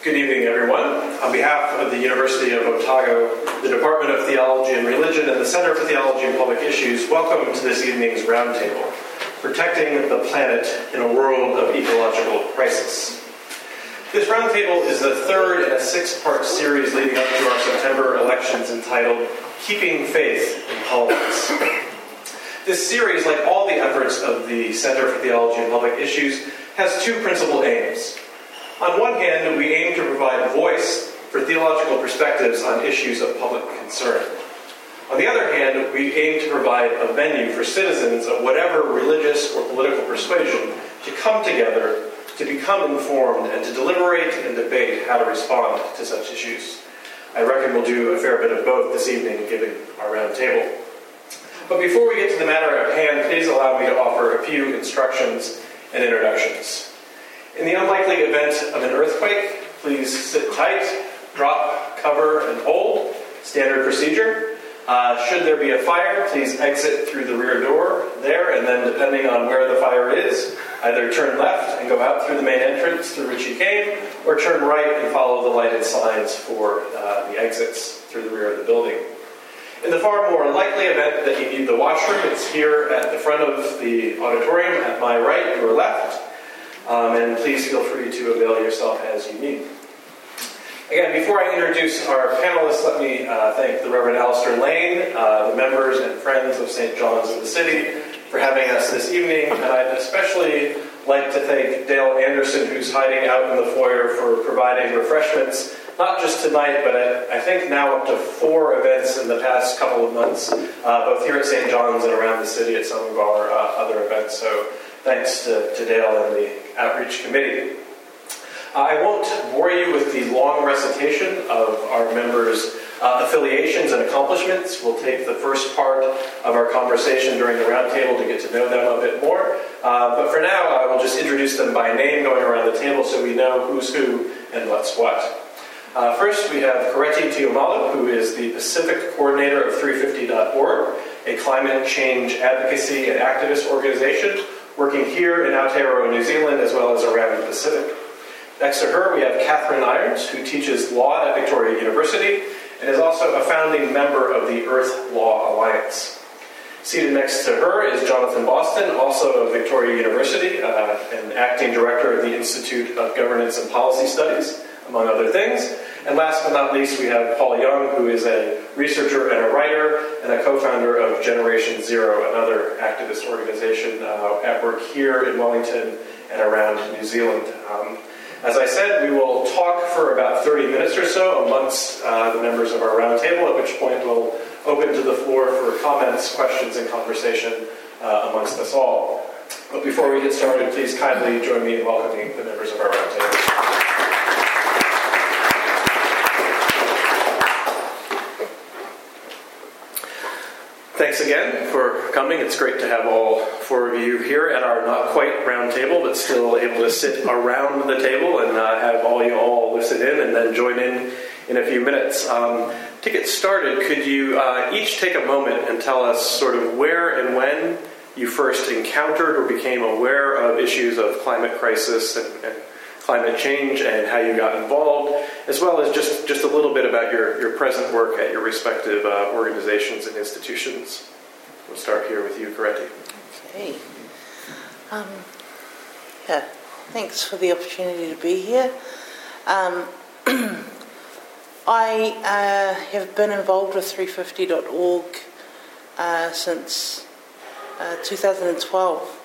Good evening, everyone. On behalf of the University of Otago, the Department of Theology and Religion, and the Center for Theology and Public Issues, welcome to this evening's roundtable, Protecting the Planet in a World of Ecological Crisis. This roundtable is the third in a six-part series leading up to our September elections entitled Keeping Faith in Politics. This series, like all the efforts of the Center for Theology and Public Issues, has two principal aims. On one hand, we aim to provide voice for theological perspectives on issues of public concern. On the other hand, we aim to provide a venue for citizens of whatever religious or political persuasion to come together, to become informed, and to deliberate and debate how to respond to such issues. I reckon we'll do a fair bit of both this evening, given our round table. But before we get to the matter at hand, please allow me to offer a few instructions and introductions. In the unlikely event of an earthquake, please sit tight, drop, cover, and hold. Standard procedure. Should there be a fire, please exit through the rear door there, and then depending on where the fire is, either turn left and go out through the main entrance through which you came, or turn right and follow the lighted signs for the exits through the rear of the building. In the far more likely event that you need the washroom, it's here at the front of the auditorium, at my right, your left. And please feel free to avail yourself as you need. Again, before I introduce our panelists, let me thank the Reverend Alistair Lane, the members and friends of St. John's of the City, for having us this evening. And I'd especially like to thank Dale Anderson, who's hiding out in the foyer, for providing refreshments, not just tonight, but I think now up to 4 events in the past couple of months, both here at St. John's and around the city at some of our other events. So thanks to Dale and the Outreach Committee. I won't bore you with the long recitation of our members' affiliations and accomplishments. We'll take the first part of our conversation during the roundtable to get to know them a bit more. But for now, I will just introduce them by name going around the table so we know who's who and what's what. First, we have Koreti Tiumalu, who is the Pacific Coordinator of 350.org, a climate change advocacy and activist organization working here in Aotearoa, New Zealand, as well as around the Pacific. Next to her, we have Catherine Irons, who teaches law at Victoria University and is also a founding member of the Earth Law Alliance. Seated next to her is Jonathan Boston, also of Victoria University, and acting director of the Institute of Governance and Policy Studies, among other things. And last but not least, we have Paul Young, who is a researcher and a writer and a co-founder of Generation Zero, another activist organization at work here in Wellington and around New Zealand. As I said, we will talk for about 30 minutes or so amongst the members of our roundtable, at which point we'll open to the floor for comments, questions, and conversation amongst us all. But before we get started, please kindly join me in welcoming the members of our roundtable. Thanks again for coming. It's great to have all 4 of you here at our not quite round table, but still able to sit around the table and have you all listen in and then join in a few minutes. To get started, could you each take a moment and tell us sort of where and when you first encountered or became aware of issues of climate crisis and climate change and how you got involved, as well as just a little bit about your present work at your respective organizations and institutions. We'll start here with you, Koreti. Okay. Thanks for the opportunity to be here. I have been involved with 350.org since 2012.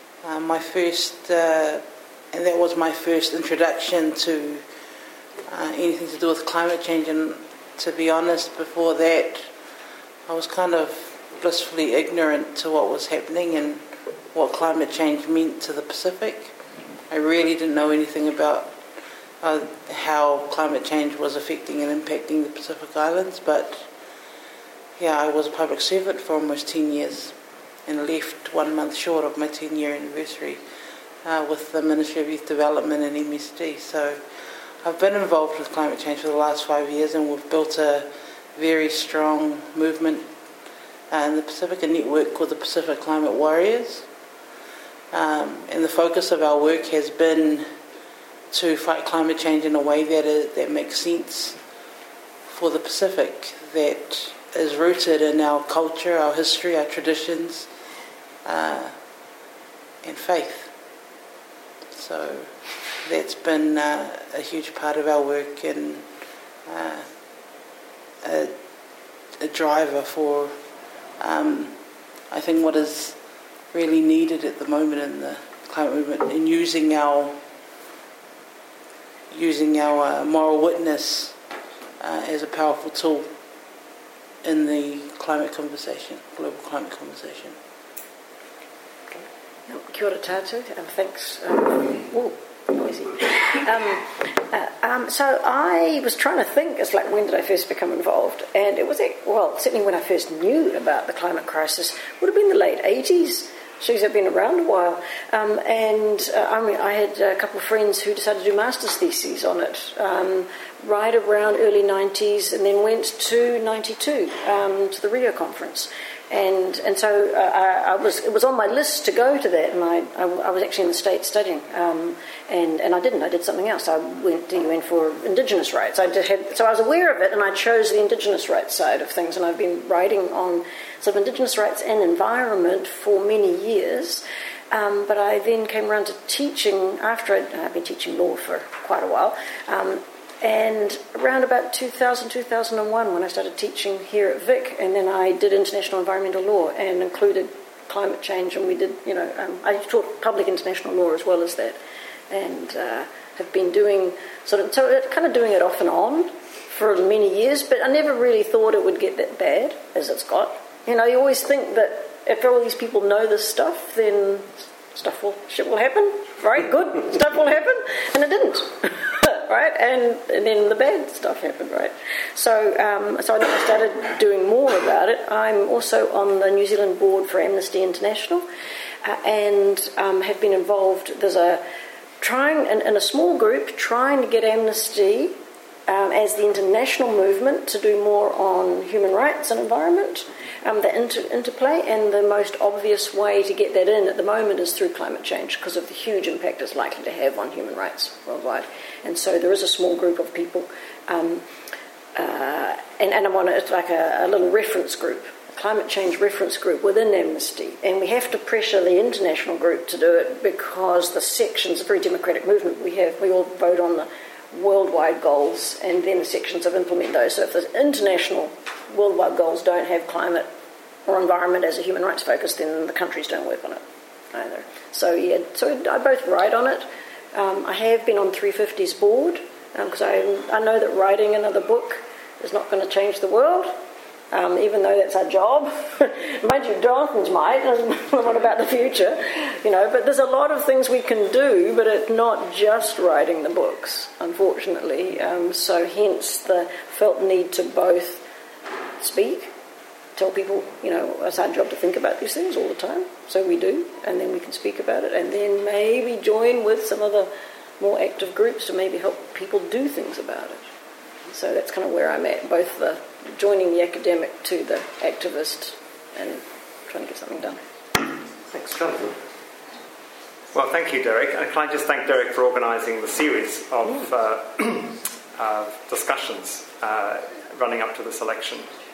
And that was my first introduction to anything to do with climate change. And to be honest, before that, I was kind of blissfully ignorant to what was happening and what climate change meant to the Pacific. I really didn't know anything about how climate change was affecting and impacting the Pacific Islands. But yeah, I was a public servant for almost 10 years and left 1 month short of my 10-year anniversary with the Ministry of Youth Development and MSD. So I've been involved with climate change for the last 5 years, and we've built a very strong movement in the Pacific, a network called the Pacific Climate Warriors. And the focus of our work has been to fight climate change in a way that makes sense for the Pacific, that is rooted in our culture, our history, our traditions, and faith. So that's been a huge part of our work and a driver for, I think, what is really needed at the moment in the climate movement, in using our moral witness as a powerful tool in the climate conversation, global climate conversation. Kia ora tātou, thanks. Noisy. So I was trying to think, it's like, when did I first become involved? And it was, certainly when I first knew about the climate crisis, would have been the late 80s. She's been around a while. I had a couple of friends who decided to do master's theses on it right around early 90s, and then went to 92 to the Rio conference. And so it was on my list to go to that, and I was actually in the States studying, and I didn't. I did something else. I went to UN for Indigenous rights. So I was aware of it, and I chose the Indigenous rights side of things, and I've been writing on sort of Indigenous rights and environment for many years. But I then came around to teaching after I'd been teaching law for quite a while. And around about 2000, 2001, when I started teaching here at Vic, and then I did international environmental law and included climate change, and we did, I taught public international law as well as that, and have been doing kind of doing it off and on for many years, but I never really thought it would get that bad as it's got. You always think that if all these people know this stuff, then shit will happen, right? Good stuff will happen, and it didn't. Right, and then the bad stuff happened, right? So I started doing more about it. I'm also on the New Zealand board for Amnesty International, and have been involved. There's in a small group trying to get Amnesty as the international movement to do more on human rights and environment, the interplay, and the most obvious way to get that in at the moment is through climate change, because of the huge impact it's likely to have on human rights worldwide. And so there is a small group of people, and I'm on it's like a little reference group, a climate change reference group within Amnesty, and we have to pressure the international group to do it, because the sections, a very democratic movement we all vote on the worldwide goals, and then the sections of implement those. So if the international worldwide goals don't have climate or environment as a human rights focus, then the countries don't work on it either. So I both write on it. I have been on 350's board, because I know that writing another book is not going to change the world, even though that's our job. Mind you, Jonathan's might. What about the future? But there's a lot of things we can do, but it's not just writing the books, unfortunately. So hence the felt need to both speak, tell people, it's our job to think about these things all the time. So we do, and then we can speak about it, and then maybe join with some of the more active groups to maybe help people do things about it. So that's kind of where I'm at, both the joining the academic to the activist and trying to get something done. Thanks, Jonathan. Well, thank you, Derek. And can I just thank Derek for organising the series of discussions running up to this election.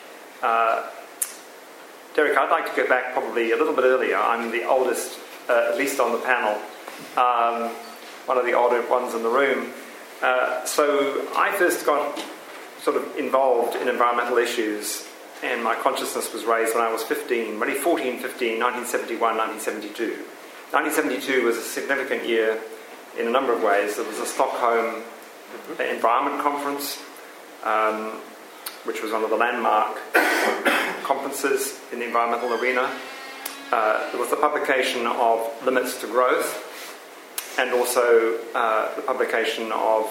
Derek, I'd like to go back probably a little bit earlier. I'm the oldest, at least on the panel, one of the older ones in the room. So I first got sort of involved in environmental issues, and my consciousness was raised when I was 15, really 14, 15, 1971, 1972. 1972 was a significant year in a number of ways. There was the Stockholm Environment Conference, which was one of the landmark conferences in the environmental arena. There was the publication of Limits to Growth, and also the publication of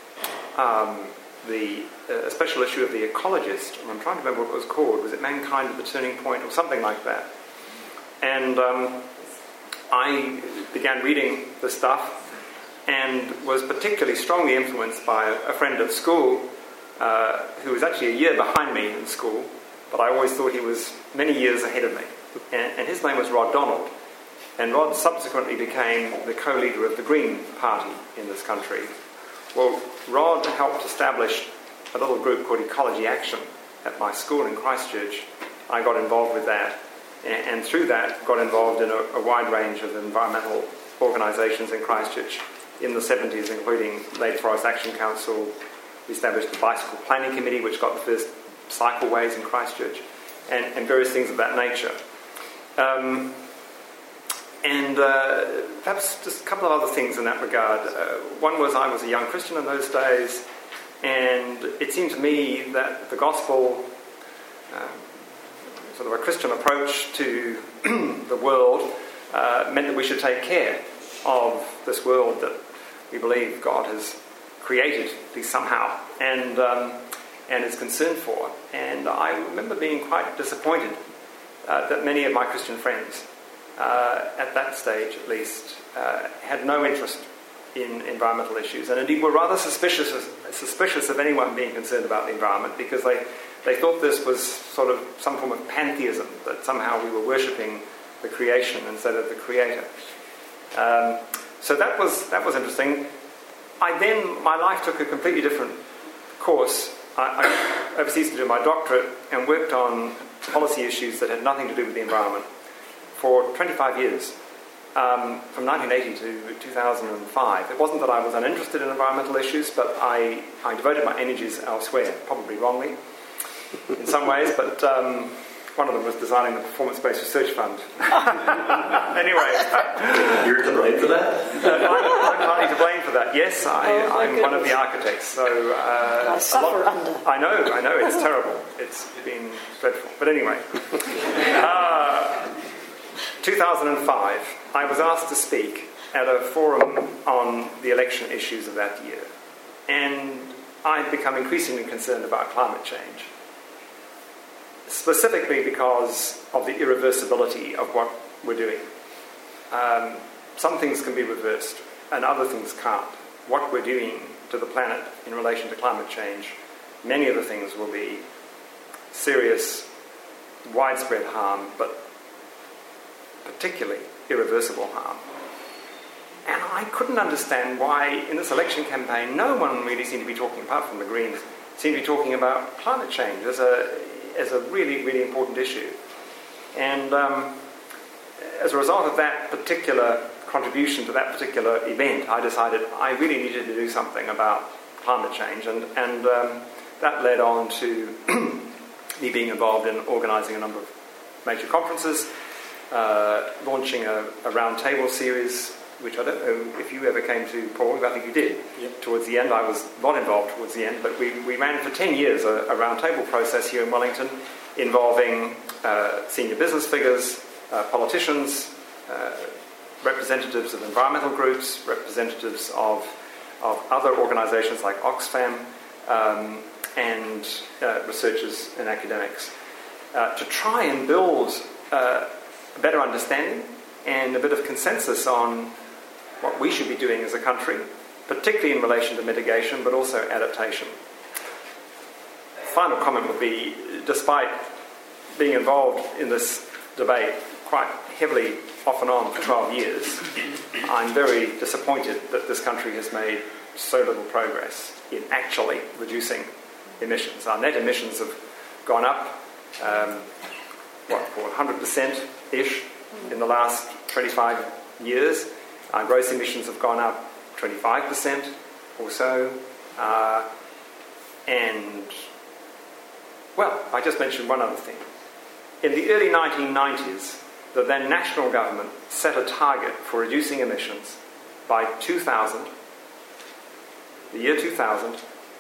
a special issue of The Ecologist. I'm trying to remember what it was called. Was it Mankind at the Turning Point or something like that? And I began reading the stuff and was particularly strongly influenced by a friend at school who was actually a year behind me in school, but I always thought he was many years ahead of me. And his name was Rod Donald. and Rod subsequently became the co-leader of the Green Party in this country. Well, Rod helped establish a little group called Ecology Action at my school in Christchurch. I got involved with that, and through that got involved in a wide range of environmental organisations in Christchurch in the 70s, including Lake Forest Action Council. We established the Bicycle Planning Committee, which got the first cycleways in Christchurch, and various things of that nature. Perhaps just a couple of other things in that regard. One was I was a young Christian in those days, and it seemed to me that the gospel, sort of a Christian approach to the world, meant that we should take care of this world that we believe God has created, at least somehow, and is concerned for. And I remember being quite disappointed that many of my Christian friends, at that stage at least, had no interest in environmental issues, and indeed were rather suspicious of anyone being concerned about the environment, because they thought this was sort of some form of pantheism, that somehow we were worshipping the creation instead of the creator. So that was interesting. My life took a completely different course. I overseas to do my doctorate and worked on policy issues that had nothing to do with the environment for 25 years, from 1980 to 2005. It wasn't that I was uninterested in environmental issues, but I devoted my energies elsewhere, probably wrongly in some ways, but one of them was designing the Performance-Based Research Fund. Anyway. You're to blame for that? I'm partly to blame for that. Yes, I'm one of the architects. So I suffer under. I know, it's terrible. It's been dreadful. But anyway. 2005, I was asked to speak at a forum on the election issues of that year. And I'd become increasingly concerned about climate change, specifically because of the irreversibility of what we're doing. Some things can be reversed and other things can't. What we're doing to the planet in relation to climate change, many of the things will be serious, widespread harm, but particularly irreversible harm. And I couldn't understand why in this election campaign no one really seemed to be talking, apart from the Greens, seemed to be talking about climate change as a really, really important issue. And as a result of that particular contribution to that particular event, I decided I really needed to do something about climate change, and that led on to me being involved in organising a number of major conferences, launching a roundtable series, which I don't know if you ever came to, Paul. I think you did. Yep. Towards the end, I was not involved towards the end, but we ran for 10 years a roundtable process here in Wellington, involving senior business figures, politicians, representatives of environmental groups, representatives of other organisations like Oxfam, and researchers and academics, to try and build a better understanding and a bit of consensus on what we should be doing as a country, particularly in relation to mitigation, but also adaptation. Final comment would be, despite being involved in this debate quite heavily off and on for 12 years, I'm very disappointed that this country has made so little progress in actually reducing emissions. Our net emissions have gone up, 100%-ish in the last 25 years. Our gross emissions have gone up 25% or so. And, well, I just mentioned one other thing. In the early 1990s, the then national government set a target for reducing emissions by 2000, the year 2000,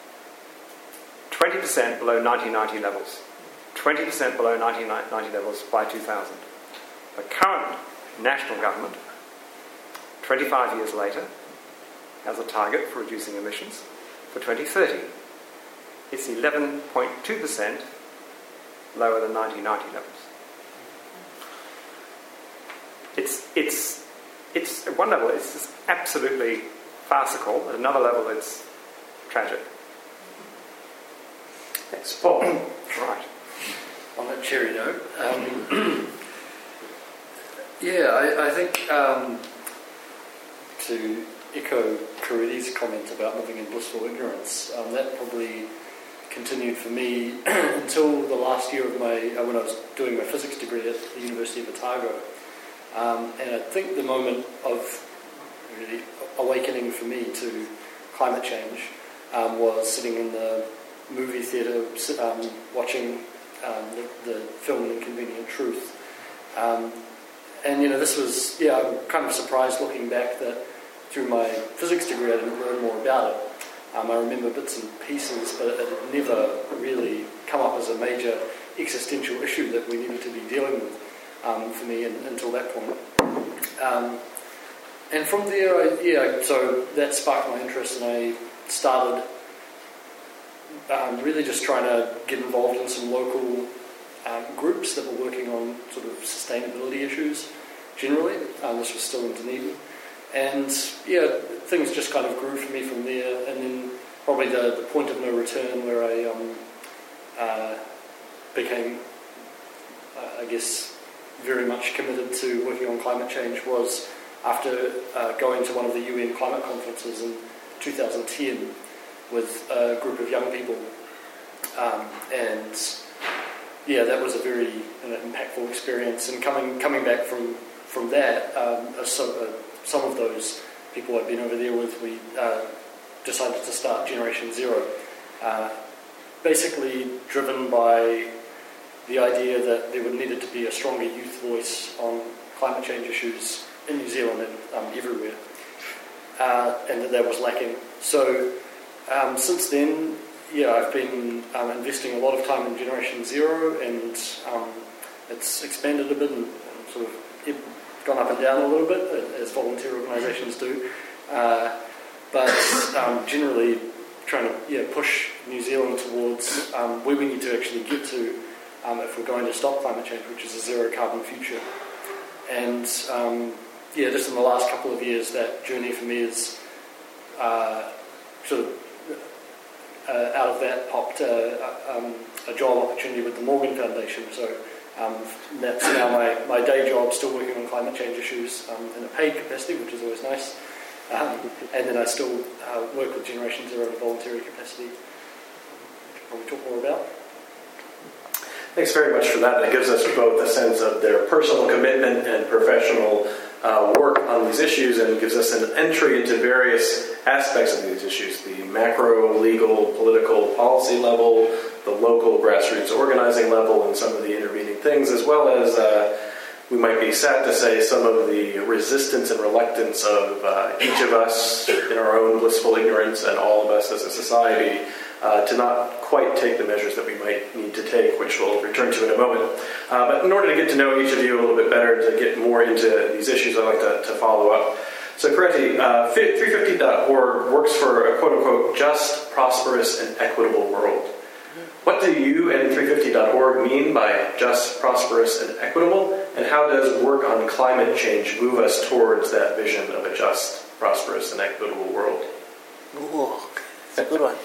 20% below 1990 levels. 20% below 1990 levels by 2000. The current national government, 25 years later, has a target for reducing emissions for 2030. It's 11.2% lower than 1990 levels. It's at one level it's just absolutely farcical. At another level, it's tragic. Thanks, Paul. Right. On that cheery note, I think to echo Karedi's comment about living in blissful ignorance, that probably continued for me until the last year of when I was doing my physics degree at the University of Otago. And I think the moment of really awakening for me to climate change was sitting in the movie theatre watching the film Inconvenient Truth. And this was, I'm kind of surprised looking back that through my physics degree I didn't learn more about it. I remember bits and pieces, but it had never really come up as a major existential issue that we needed to be dealing with for me until that point. And from there, so that sparked my interest, and I started really just trying to get involved in some local groups that were working on sort of sustainability issues generally. This was still in Dunedin. And things just kind of grew for me from there, and then probably the point of no return where I became, I guess, very much committed to working on climate change was after going to one of the UN climate conferences in 2010 with a group of young people. And that was a very impactful experience. And coming back from that, some of those people I'd been over there with, we decided to start Generation Zero, basically driven by the idea that there needed to be a stronger youth voice on climate change issues in New Zealand and everywhere, and that was lacking. So since then, I've been investing a lot of time in Generation Zero, and it's expanded a bit and sort of gone up and down a little bit, as volunteer organisations do. But generally trying to push New Zealand towards where we need to actually get to if we're going to stop climate change, which is a zero carbon future. And just in the last couple of years, that journey for me is sort of out of that popped a job opportunity with the Morgan Foundation. So that's now my day job, still working on climate change issues in a paid capacity, which is always nice. And then I still work with Generation Zero in a voluntary capacity, which we'll probably talk more about. Thanks very much for that. It gives us both a sense of their personal commitment and professional work on these issues, and gives us an entry into various aspects of these issues: the macro, legal, political, policy level, the local grassroots organizing level, and some of the intervening things, as well as, we might be sad to say, some of the resistance and reluctance of each of us in our own blissful ignorance, and all of us as a society, to not quite take the measures that we might need to take, which we'll return to in a moment. But in order to get to know each of you a little bit better, to get more into these issues, I'd like to follow up. So, Karedi, 350.org works for a quote-unquote just, prosperous, and equitable world. What do you and 350.org mean by just, prosperous, and equitable? And how does work on climate change move us towards that vision of a just, prosperous, and equitable world? Ooh, that's a good one.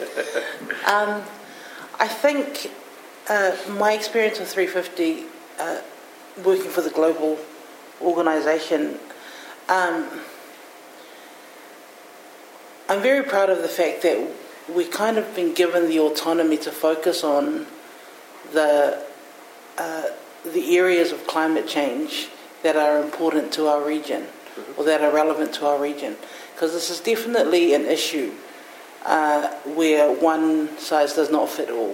I think my experience with 350, working for the global organisation, I'm very proud of the fact that we've kind of been given the autonomy to focus on the areas of climate change that are important to our region, or that are relevant to our region. Because this is definitely an issue where one size does not fit all.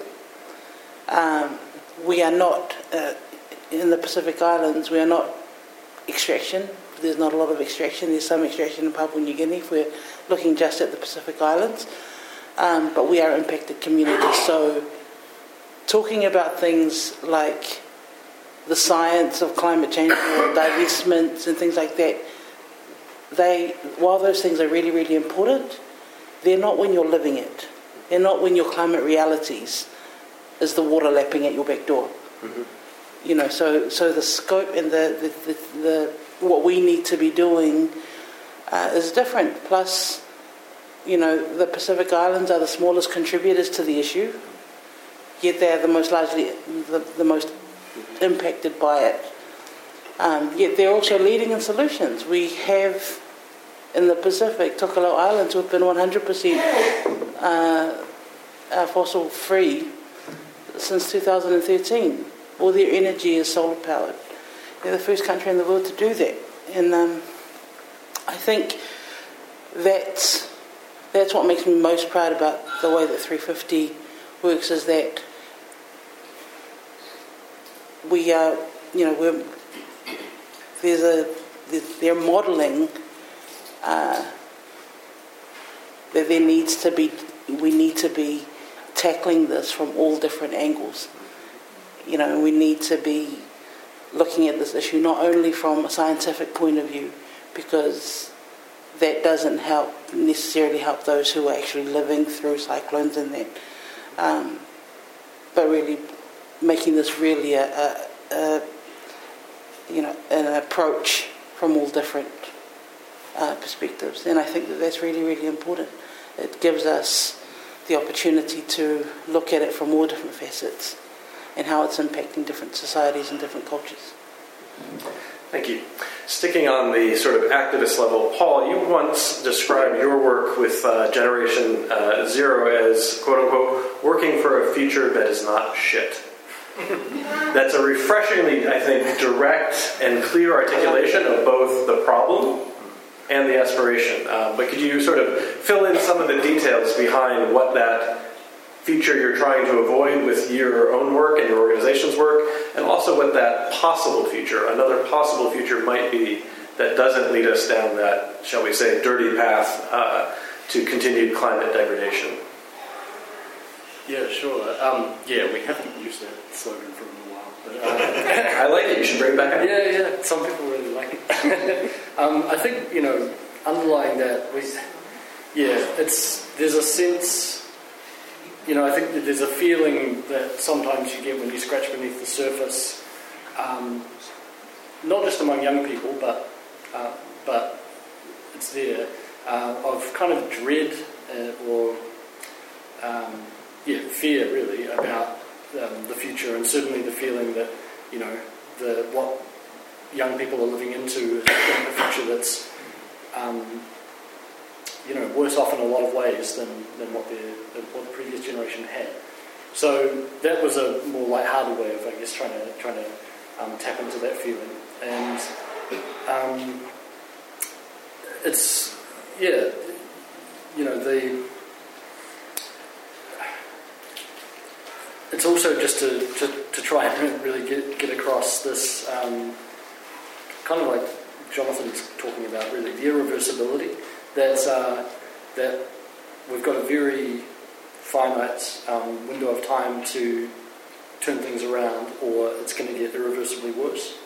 We are not, in the Pacific Islands, we are not extraction. There's not a lot of extraction. There's some extraction in Papua New Guinea if we're looking just at the Pacific Islands. But we are impacted communities. So talking about things like the science of climate change or divestments and things like that, while those things are really, really important, they're not when you're living it. They're not when your climate realities is the water lapping at your back door. Mm-hmm. So the scope and the what we need to be doing is different. Plus, the Pacific Islands are the smallest contributors to the issue, yet they're the most impacted by it. Yet they're also leading in solutions. We have in the Pacific, Tokelau Islands, who've been 100% fossil free since 2013. All their energy is solar powered. They're the first country in the world to do that. And I think that's what makes me most proud about the way that 350 works, is that we are, they're modelling that we need to be tackling this from all different angles. We need to be looking at this issue not only from a scientific point of view, because that doesn't necessarily help those who are actually living through cyclones and that, but really making this really an approach from all different perspectives. And I think that that's really, really important. It gives us the opportunity to look at it from all different facets and how it's impacting different societies and different cultures. Thank you. Sticking on the sort of activist level, Paul, you once described your work with Generation Zero as, quote unquote, working for a future that is not shit. That's a refreshingly, I think, direct and clear articulation of both the problem and the aspiration. But could you sort of fill in some of the details behind what that future you're trying to avoid with your own work and your organization's work, and also what that possible future, another possible future might be that doesn't lead us down that, shall we say, dirty path to continued climate degradation? Yeah, sure. We haven't used that slogan for a while. But, I like it. You should bring it back up. Yeah. Some people really like it. I think, underlying that, there's a sense. I think that there's a feeling that sometimes you get when you scratch beneath the surface, not just among young people, but it's there, of kind of dread or fear, really, about the future, and certainly the feeling that what young people are living into is a future that's worse off in a lot of ways than what the previous generation had. So that was a more light-hearted way of, I guess, trying to tap into that feeling. And it's it's also just to try and really get across this kind of like Jonathan's talking about, really, the irreversibility. That we've got a very finite window of time to turn things around, or it's going to get irreversibly worse.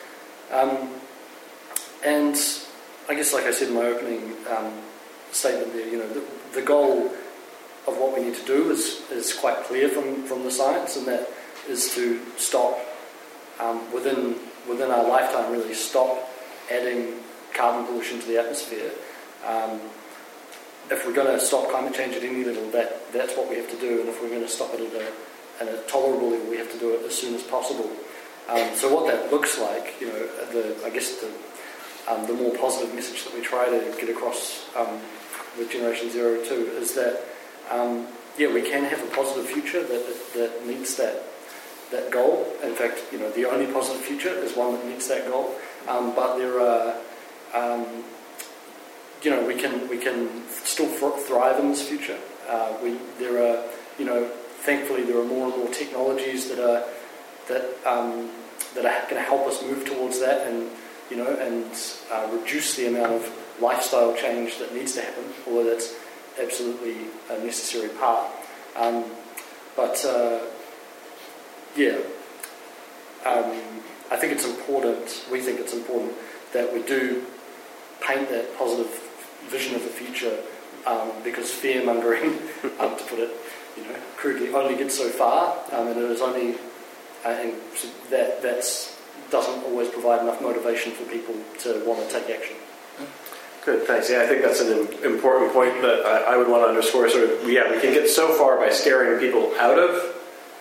And I guess, like I said in my opening statement there, the goal of what we need to do is quite clear from the science, and that is to stop, within our lifetime, really stop adding carbon pollution to the atmosphere. If we're going to stop climate change at any level, that's what we have to do, and if we're going to stop it at a tolerable level, we have to do it as soon as possible. So what that looks like, I guess the more positive message that we try to get across with Generation Zero too is that we can have a positive future that meets that goal. In fact, the only positive future is one that meets that goal. But there are we can still thrive in this future. Thankfully, there are more and more technologies that are going to help us move towards that, and reduce the amount of lifestyle change that needs to happen, or that's absolutely a necessary part. I think it's important. We think it's important that we do paint that positive vision of the future, because fear-mongering, to put it crudely, only gets so far, and it is only that doesn't always provide enough motivation for people to want to take action. Good, thanks. Yeah, I think that's an important point that I would want to underscore. We can get so far by scaring people out of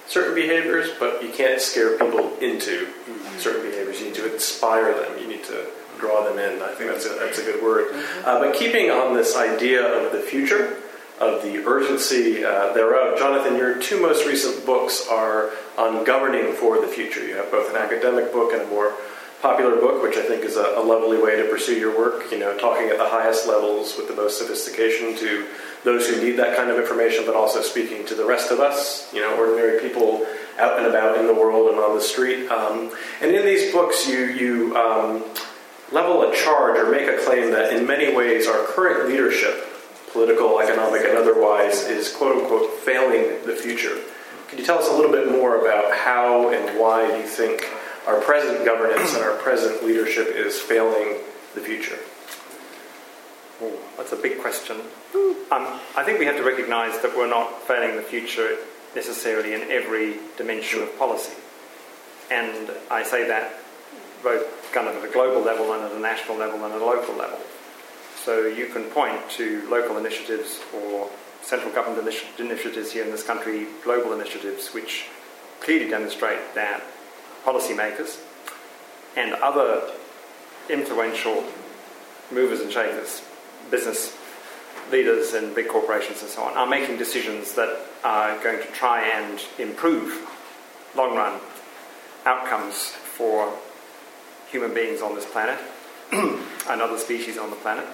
certain behaviors, but you can't scare people into certain behaviors. You need to inspire them. You need to draw them in. I think that's a good word. But keeping on this idea of the future, of the urgency thereof, Jonathan, your two most recent books are on governing for the future. You have both an academic book and a more popular book, which I think is a lovely way to pursue your work, talking at the highest levels with the most sophistication to those who need that kind of information, but also speaking to the rest of us, ordinary people out and about in the world and on the street. And in these books, you level a charge or make a claim that in many ways our current leadership, political, economic, and otherwise, is quote-unquote failing the future. Could you tell us a little bit more about how and why you think our present governance and our present leadership is failing the future? Oh, that's a big question. I think we have to recognise that we're not failing the future necessarily in every dimension of policy. And I say that both kind of at a global level and at a national level and at a local level. So you can point to local initiatives or central government initiatives here in this country, global initiatives, which clearly demonstrate that policymakers and other influential movers and shakers, business leaders and big corporations and so on, are making decisions that are going to try and improve long-run outcomes for human beings on this planet and other species on the planet.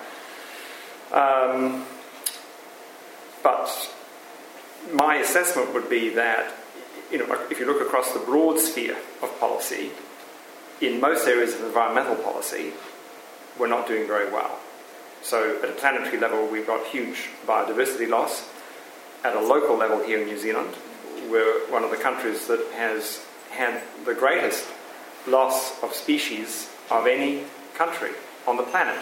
But my assessment would be that, if you look across the broad sphere of policy, in most areas of environmental policy, we're not doing very well. So at a planetary level, we've got huge biodiversity loss. At a local level here in New Zealand, we're one of the countries that has had the greatest loss of species of any country on the planet.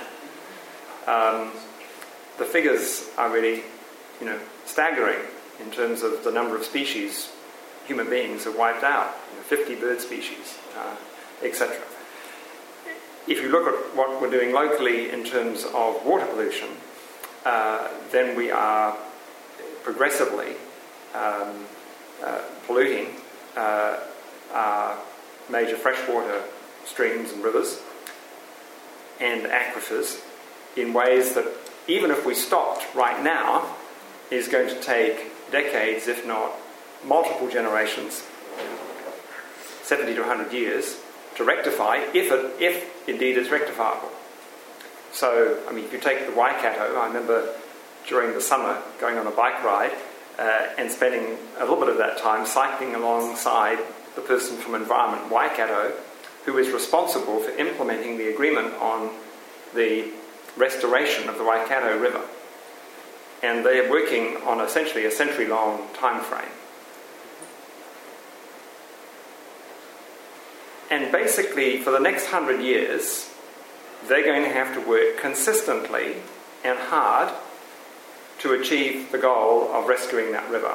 The figures are really, staggering in terms of the number of species human beings have wiped out, 50 bird species, etc. If you look at what we're doing locally in terms of water pollution, then we are progressively polluting our major freshwater streams and rivers and aquifers in ways that, even if we stopped right now, is going to take decades, if not multiple generations, 70 to 100 years, to rectify, if indeed it's rectifiable. So, if you take the Waikato, I remember during the summer going on a bike ride and spending a little bit of that time cycling alongside the person from Environment Waikato, who is responsible for implementing the agreement on the restoration of the Waikato River. And they are working on essentially a century-long time frame. And basically, for the next 100 years, they're going to have to work consistently and hard to achieve the goal of rescuing that river.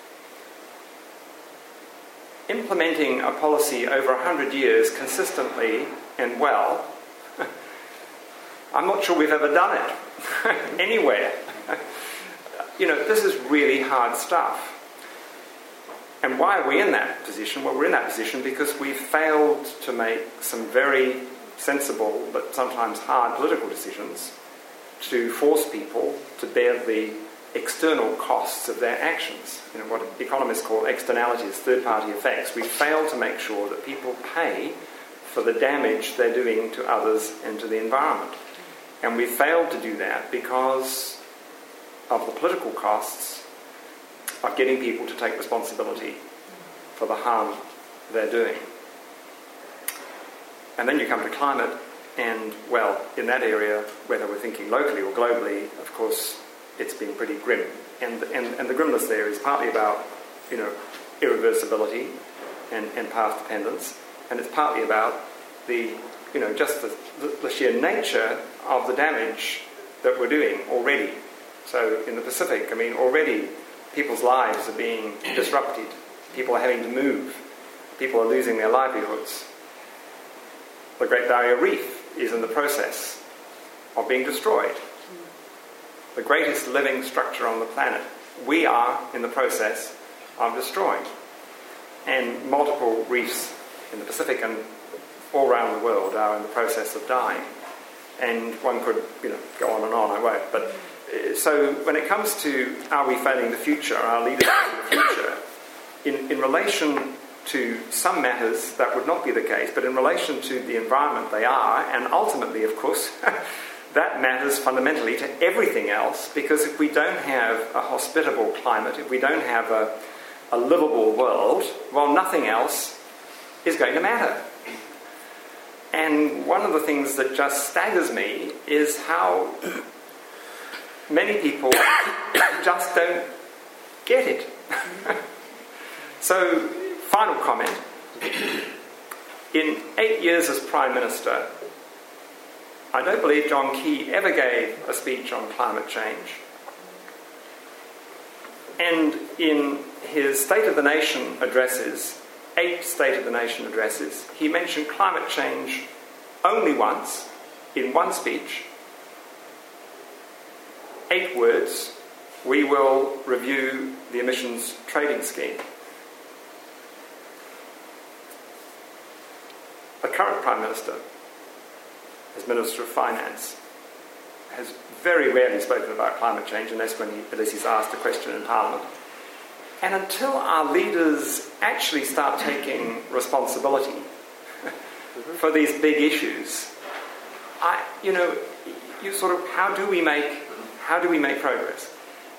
Implementing a policy over 100 years consistently and well, I'm not sure we've ever done it anywhere. This is really hard stuff. And why are we in that position? Well, we're in that position because we've failed to make some very sensible but sometimes hard political decisions to force people to bear the external costs of their actions. What economists call externalities, third-party effects. We fail to make sure that people pay for the damage they're doing to others and to the environment. And we failed to do that because of the political costs of getting people to take responsibility for the harm they're doing. And then you come to climate, and, well, in that area, whether we're thinking locally or globally, of course, it's been pretty grim. And the grimness there is partly about, irreversibility and path dependence, and it's partly about the, just the sheer nature of the damage that we're doing already. So in the Pacific, already people's lives are being disrupted. People are having to move. People are losing their livelihoods. The Great Barrier Reef is in the process of being destroyed. The greatest living structure on the planet, we are in the process of destroying. and multiple reefs in the Pacific and all around the world are in the process of dying. And one could, go on and on, I won't. But so when it comes to are we failing the future, our leaders in the future, in relation to some matters that would not be the case, but in relation to the environment they are, and ultimately, of course, that matters fundamentally to everything else, because if we don't have a hospitable climate, if we don't have a livable world, well, nothing else is going to matter. And one of the things that just staggers me is how many people just don't get it. So, final comment. In 8 years as Prime Minister, I don't believe John Key ever gave a speech on climate change. And in his State of the Nation addresses, 8 State of the Nation addresses, he mentioned climate change only once, in one speech. 8 words: we will review the emissions trading scheme. The current Prime Minister, as Minister of Finance, has very rarely spoken about climate change unless he's asked a question in Parliament. And until our leaders actually start taking responsibility for these big issues, how do we make progress?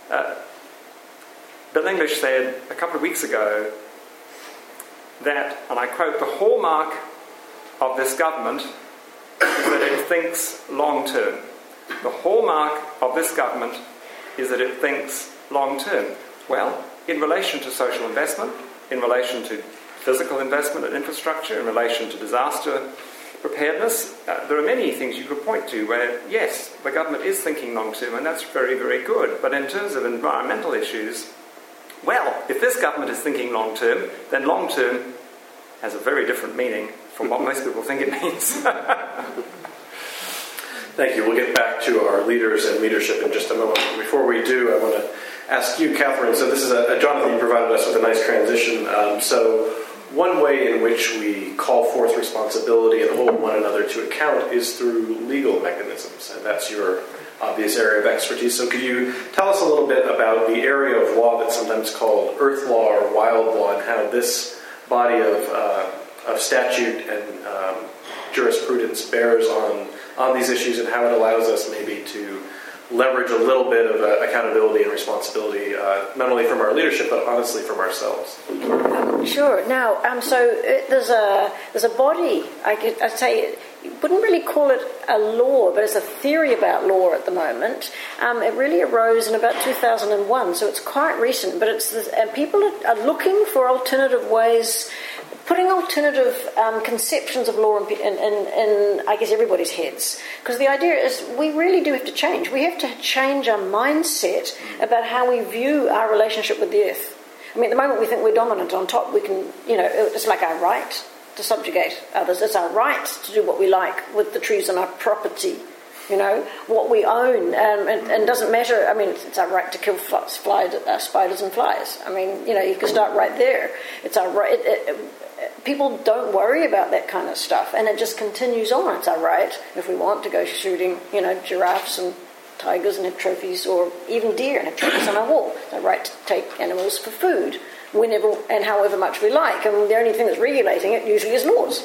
Bill English said a couple of weeks ago that, and I quote, "The hallmark of this government is that it thinks long term." The hallmark of this government is that it thinks long term. Well, in relation to social investment, in relation to physical investment and infrastructure, in relation to disaster preparedness, there are many things you could point to where, yes, the government is thinking long term, and that's very, very good. But in terms of environmental issues, well, if this government is thinking long term, then long term has a very different meaning from what most people think it means. Thank you. We'll get back to our leaders and leadership in just a moment. Before we do, I want to ask you, Catherine, so this is Jonathan, you provided us with a nice transition. So one way in which we call forth responsibility and hold one another to account is through legal mechanisms, and that's your obvious area of expertise. So could you tell us a little bit about the area of law that's sometimes called earth law or wild law, and how this body of statute and jurisprudence bears on these issues, and how it allows us maybe to leverage a little bit of accountability and responsibility, not only from our leadership, but honestly from ourselves. Sure. Now, there's a body. I'd say you wouldn't really call it a law, but it's a theory about law at the moment. It really arose in about 2001, so it's quite recent. But people are looking for alternative ways, putting alternative conceptions of law in I guess, everybody's heads. Because the idea is we really do have to change. We have to change our mindset about how we view our relationship with the earth. I mean, at the moment we think we're dominant on top. We can, it's like our right to subjugate others. It's our right to do what we like with the trees on our property. What we own, and doesn't matter. I mean, it's our right to kill spiders and flies. I mean, you can start right there. It's our right. People don't worry about that kind of stuff, and it just continues on. It's our right, if we want, to go shooting, giraffes and tigers and have trophies, or even deer and have trophies on our wall. It's our right to take animals for food whenever and however much we like, and the only thing that's regulating it usually is laws.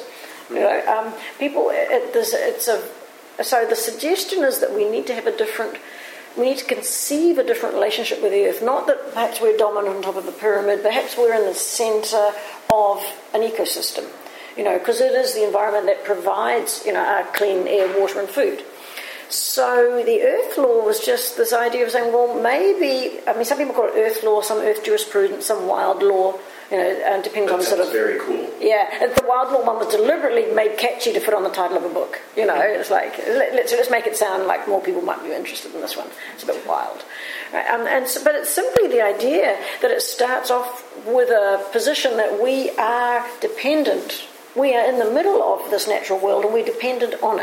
So the suggestion is that we need to have we need to conceive a different relationship with the earth. Not that perhaps we're dominant on top of the pyramid, perhaps we're in the centre of an ecosystem, because it is the environment that provides, our clean air, water and food. So the earth law was just this idea of saying, well, maybe, some people call it earth law, some earth jurisprudence, some wild law, and depends on sort of... very cool. Yeah, the wild law one was deliberately made catchy to put on the title of a book. It's like, let's make it sound like more people might be interested in this one. It's a bit wild. Right? But it's simply the idea that it starts off with a position that we are dependent. We are in the middle of this natural world and we're dependent on it.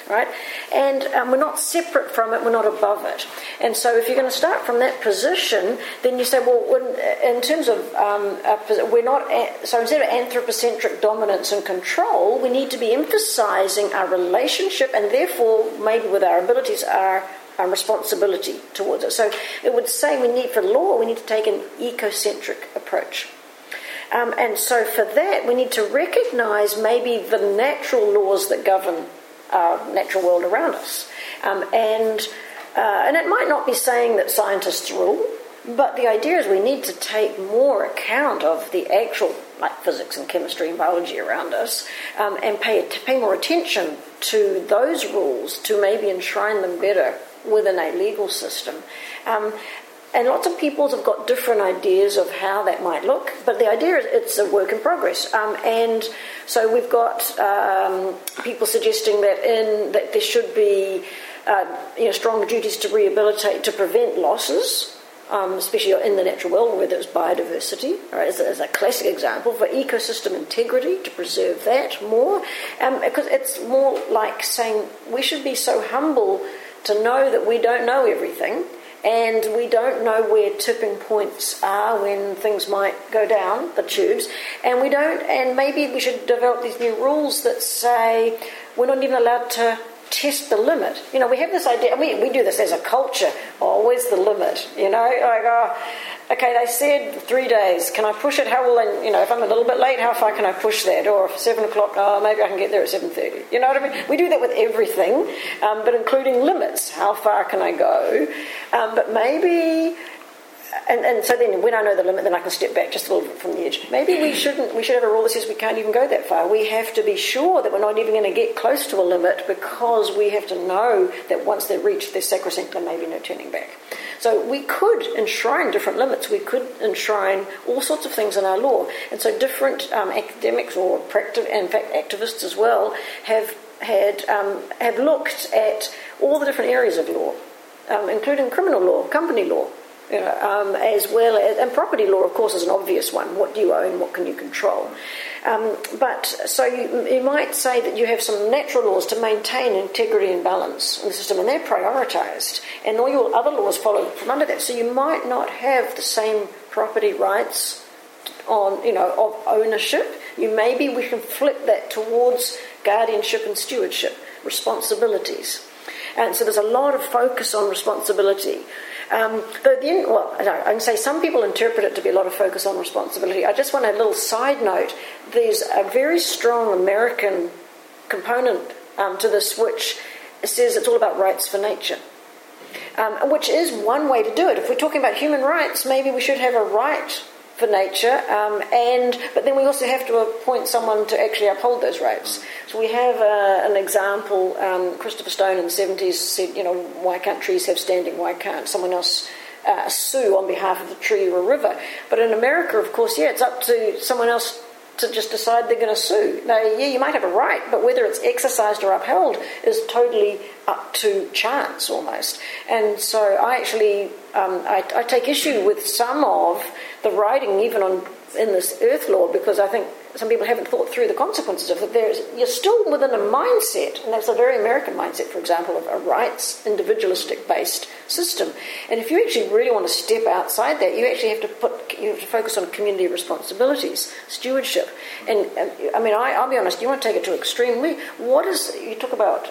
right? And we're not separate from it, we're not above it. And so if you're going to start from that position, then you say, well, in terms of, we're not, so instead of anthropocentric dominance and control, we need to be emphasising our relationship and therefore, maybe with our abilities, our responsibility towards it. So it would say for law, we need to take an ecocentric approach. And so for that, we need to recognise maybe the natural laws that govern our natural world around us. And it might not be saying that scientists rule, but the idea is we need to take more account of the actual, like physics and chemistry and biology around us, and pay more attention to those rules to maybe enshrine them better within a legal system. And lots of peoples have got different ideas of how that might look, but the idea is it's a work in progress. And so we've got people suggesting that there should be stronger duties to rehabilitate, to prevent losses, especially in the natural world, whether it's biodiversity, right, as a classic example, for ecosystem integrity, to preserve that more, because it's more like saying we should be so humble to know that we don't know everything, and we don't know where tipping points are when things might go down the tubes, and maybe we should develop these new rules that say we're not even allowed to test the limit. We have this idea, and we do this as a culture. Oh, where's the limit? Okay, they said 3 days. Can I push it? How will I, if I'm a little bit late, how far can I push that? Or 7 o'clock, maybe I can get there at 7:30. You know what I mean? We do that with everything, but including limits. How far can I go? But maybe... And so then when I know the limit, then I can step back just a little bit from the edge. Maybe we should have a rule that says we can't even go that far. We have to be sure that we're not even going to get close to a limit, because we have to know that once they're reached, they're sacrosanct, there may be no turning back. So we could enshrine different limits. We could enshrine all sorts of things in our law. And so different academics or in fact activists as well have looked at all the different areas of law, including criminal law, company law, as well as, and property law, of course, is an obvious one. What do you own? What can you control? But so you might say that you have some natural laws to maintain integrity and balance in the system, and they're prioritised, and all your other laws follow from under that. So you might not have the same property rights of ownership. Maybe we can flip that towards guardianship and stewardship, responsibilities. And so there's a lot of focus on responsibility. I can say some people interpret it to be a lot of focus on responsibility. I just want a little side note. There's a very strong American component to this, which says it's all about rights for nature, which is one way to do it. If we're talking about human rights, maybe we should have a right for nature, but then we also have to appoint someone to actually uphold those rights. So we have an example. Christopher Stone in the 70s said, why can't trees have standing? Why can't someone else sue on behalf of the tree or a river? But in America, of course, it's up to someone else to just decide they're going to sue. Now, you might have a right, but whether it's exercised or upheld is totally up to chance almost. And so I actually I take issue with some of the writing even in this Earth Law, because I think some people haven't thought through the consequences of it. You're still within a mindset, and that's a very American mindset, for example, of a rights, individualistic-based system. And if you actually really want to step outside that, you actually have to focus on community responsibilities, stewardship. And I'll be honest, you want to take it to extreme. You talk about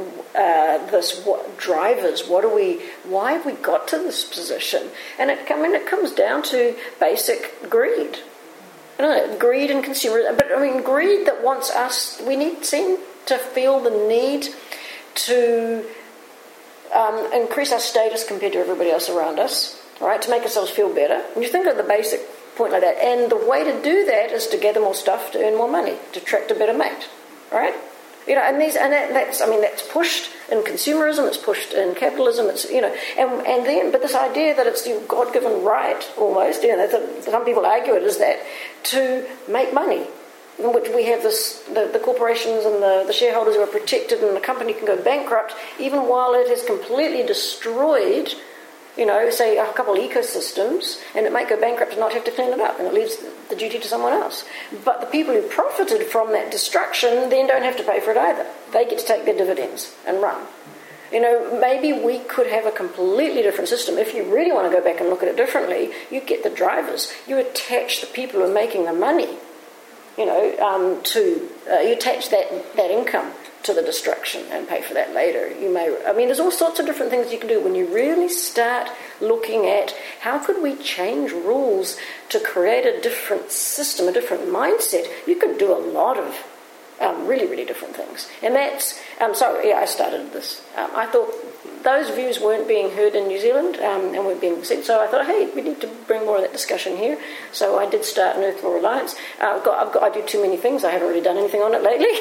drivers. Why have we got to this position? And it comes down to basic greed. Greed and consumerism, but greed that wants us. Seem to feel the need to increase our status compared to everybody else around us, right? To make ourselves feel better. And you think of the basic point like that, and the way to do that is to gather more stuff to earn more money, to attract a better mate, right? That's pushed in consumerism, it's pushed in capitalism, but this idea that it's your God-given right almost, some people argue it is that, to make money, in which we have the corporations and the shareholders who are protected, and the company can go bankrupt even while it has completely destroyed say a couple of ecosystems, and it might go bankrupt and not have to clean it up, and it leaves the duty to someone else. But the people who profited from that destruction then don't have to pay for it either. They get to take their dividends and run. Maybe we could have a completely different system. If you really want to go back and look at it differently, you get the drivers. You attach the people who are making the money, you attach that income to the destruction and pay for that later. There's all sorts of different things you can do when you really start looking at how could we change rules to create a different system, a different mindset. You could do a lot of really, really different things. And that's, I started this. I thought those views weren't being heard in New Zealand and weren't being said, so I thought, hey, we need to bring more of that discussion here. So I did start an Earth Law Alliance. I do too many things. I haven't really done anything on it lately.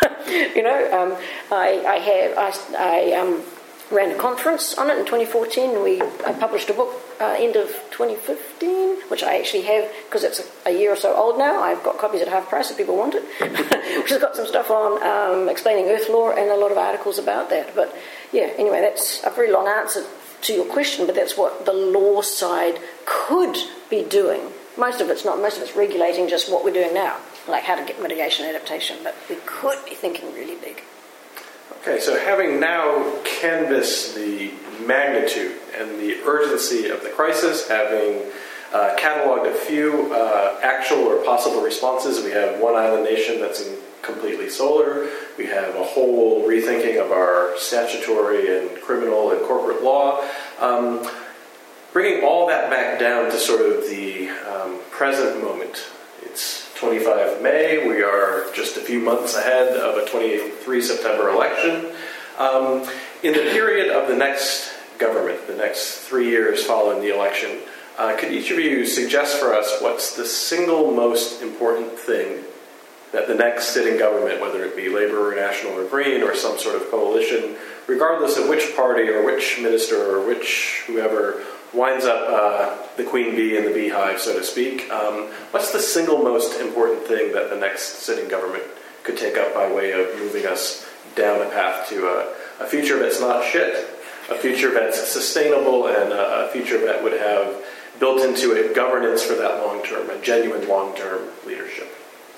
I ran a conference on it in 2014. I published a book end of 2015, which I actually have, because it's a year or so old now. I've got copies at half price if people want it, which has got some stuff on explaining Earth law and a lot of articles about that. But yeah, anyway, that's a very long answer to your question, but that's what the law side could be doing. Most of it's not. Most of it's regulating just what we're doing now, like how to get mitigation and adaptation, but we could be thinking really big. Okay, so having now canvassed the magnitude and the urgency of the crisis, having catalogued a few actual or possible responses, we have one island nation that's completely solar, we have a whole rethinking of our statutory and criminal and corporate law, bringing all that back down to sort of the present moment. It's 25 May, we are just a few months ahead of a 23 September election. In the period of the next government, the next 3 years following the election, could each of you suggest for us what's the single most important thing that the next sitting government, whether it be Labour or National or Green or some sort of coalition, regardless of which party or which minister or which whoever winds up the queen bee in the beehive, so to speak, what's the single most important thing that the next sitting government could take up by way of moving us down a path to a future that's not shit, a future that's sustainable, and a future that would have built into it governance for that long term, a genuine long-term leadership?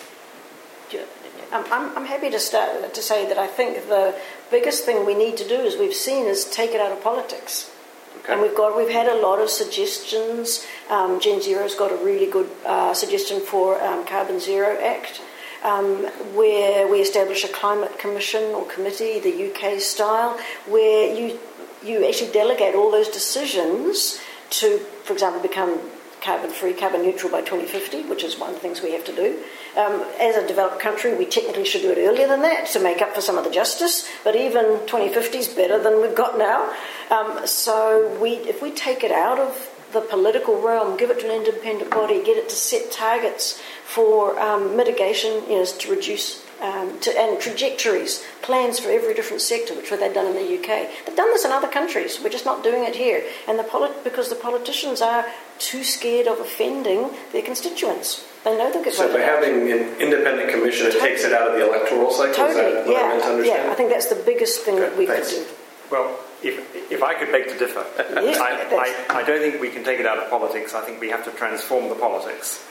I'm happy to start to say that I think the biggest thing we need to do, as we've seen, is take it out of politics. Okay. And we've had a lot of suggestions. Gen Zero's got a really good suggestion for Carbon Zero Act, where we establish a climate commission or committee, the UK style, where you actually delegate all those decisions to, for example, become carbon-free, carbon neutral by 2050, which is one of the things we have to do. As a developed country, we technically should do it earlier than that to make up for some of the justice, but even 2050 is better than we've got now. If we take it out of the political realm, give it to an independent body, get it to set targets for mitigation, to reduce and trajectories, plans for every different sector, which they've done in the UK. They've done this in other countries. We're just not doing it here. And because the politicians are too scared of offending their constituents. They know they'll get voted out. So by having an independent commission, it takes it out of the electoral cycle? Totally, Is that what I meant to understand? Yeah, I think that's the biggest thing that we could do. Well, if I could beg to differ, I don't think we can take it out of politics. I think we have to transform the politics.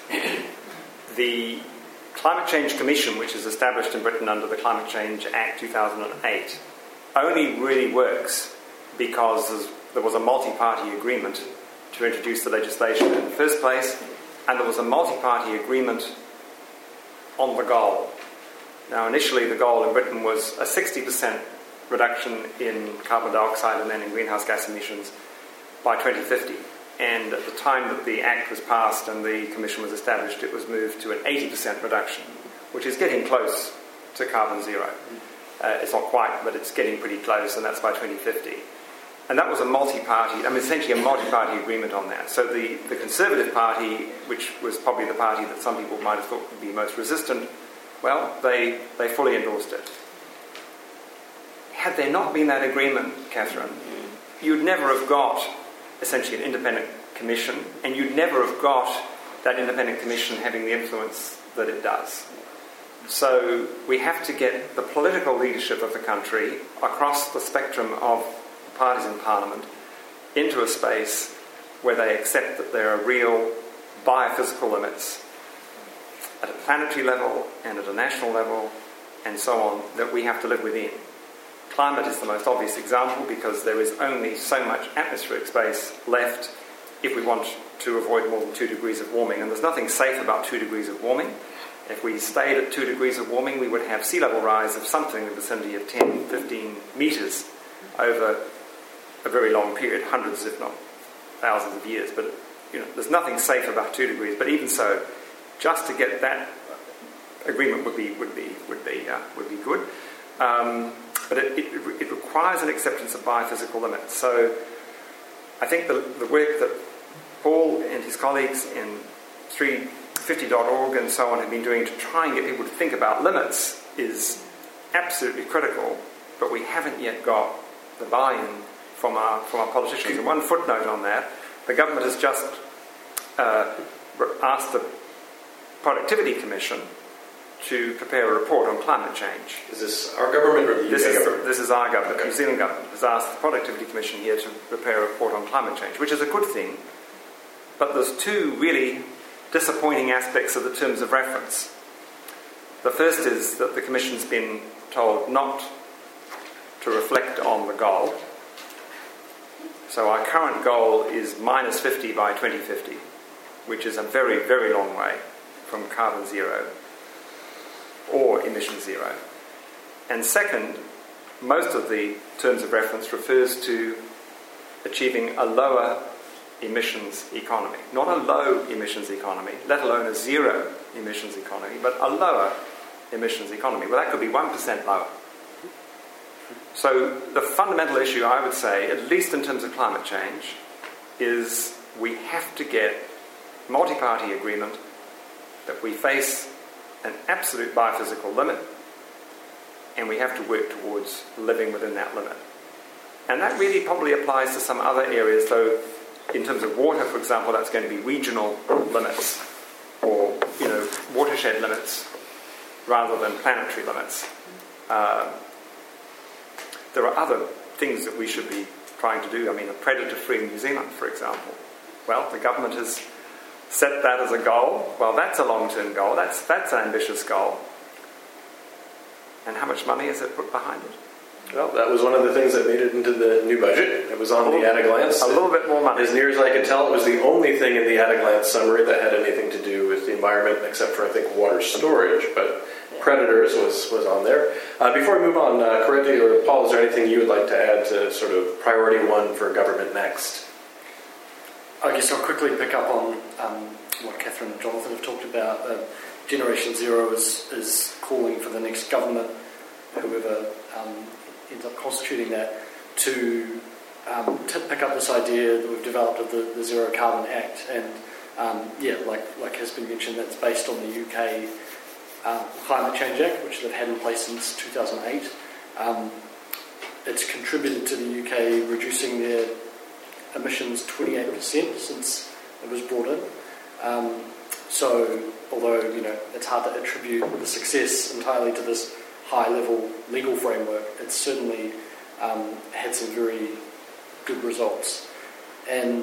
The Climate Change Commission, which is established in Britain under the Climate Change Act 2008, only really works because there was a multi-party agreement to introduce the legislation in the first place, and there was a multi-party agreement on the goal. Now, initially the goal in Britain was a 60% reduction in carbon dioxide and then in greenhouse gas emissions by 2050. And at the time that the Act was passed and the Commission was established, it was moved to an 80% reduction, which is getting close to carbon zero. It's not quite, but it's getting pretty close, and that's by 2050. And that was essentially a multi-party agreement on that. So the Conservative Party, which was probably the party that some people might have thought would be most resistant, well, they fully endorsed it. Had there not been that agreement, Catherine, you'd never have got essentially an independent commission, and you'd never have got that independent commission having the influence that it does. So we have to get the political leadership of the country across the spectrum of parties in Parliament into a space where they accept that there are real biophysical limits at a planetary level and at a national level and so on that we have to live within. Climate is the most obvious example because there is only so much atmospheric space left if we want to avoid more than 2 degrees of warming. And there's nothing safe about 2 degrees of warming. If we stayed at 2 degrees of warming, we would have sea level rise of something in the vicinity of 10, 15 metres over a very long period, hundreds if not thousands of years. But there's nothing safe about 2 degrees. But even so, just to get that agreement would be good. But it requires an acceptance of biophysical limits. So I think the work that Paul and his colleagues in 350.org and so on have been doing to try and get people to think about limits is absolutely critical, but we haven't yet got the buy-in from our politicians. And one footnote on that, the government has just asked the Productivity Commission to prepare a report on climate change. Is this our government or the UK government? This is our government. Okay. New Zealand government has asked the Productivity Commission here to prepare a report on climate change, which is a good thing. But there's 2 really disappointing aspects of the terms of reference. The first is that the Commission's been told not to reflect on the goal. So our current goal is minus 50 by 2050, which is a very, very long way from carbon zero or emission zero. And second, most of the terms of reference refers to achieving a lower emissions economy. Not a low emissions economy, let alone a zero emissions economy, but a lower emissions economy. Well, that could be 1% lower. So the fundamental issue, I would say, at least in terms of climate change, is we have to get multi-party agreement that we face an absolute biophysical limit and we have to work towards living within that limit. And that really probably applies to some other areas, though in terms of water, for example, that's going to be regional limits or, watershed limits rather than planetary limits. There are other things that we should be trying to do. I mean, a predator-free New Zealand, for example. Well, the government has set that as a goal. Well, that's a long-term goal. That's an ambitious goal. And how much money is it put behind it? Well, that was one of the things that made it into the new budget. It was on the at-a-glance. A little bit more money. As near as I can tell, it was the only thing in the at-a-glance summary that had anything to do with the environment, except for, I think, water storage. But predators was on there. Before we move on, Corinthi or Paul, is there anything you would like to add to sort of priority 1 for government next? I guess I'll quickly pick up on what Catherine and Jonathan have talked about. Generation Zero is calling for the next government, whoever ends up constituting that, to pick up this idea that we've developed of the Zero Carbon Act. And like has been mentioned, that's based on the UK Climate Change Act, which they've had in place since 2008. It's contributed to the UK reducing their emissions 28% since it was brought in. So, although it's hard to attribute the success entirely to this high-level legal framework, it's certainly had some very good results. And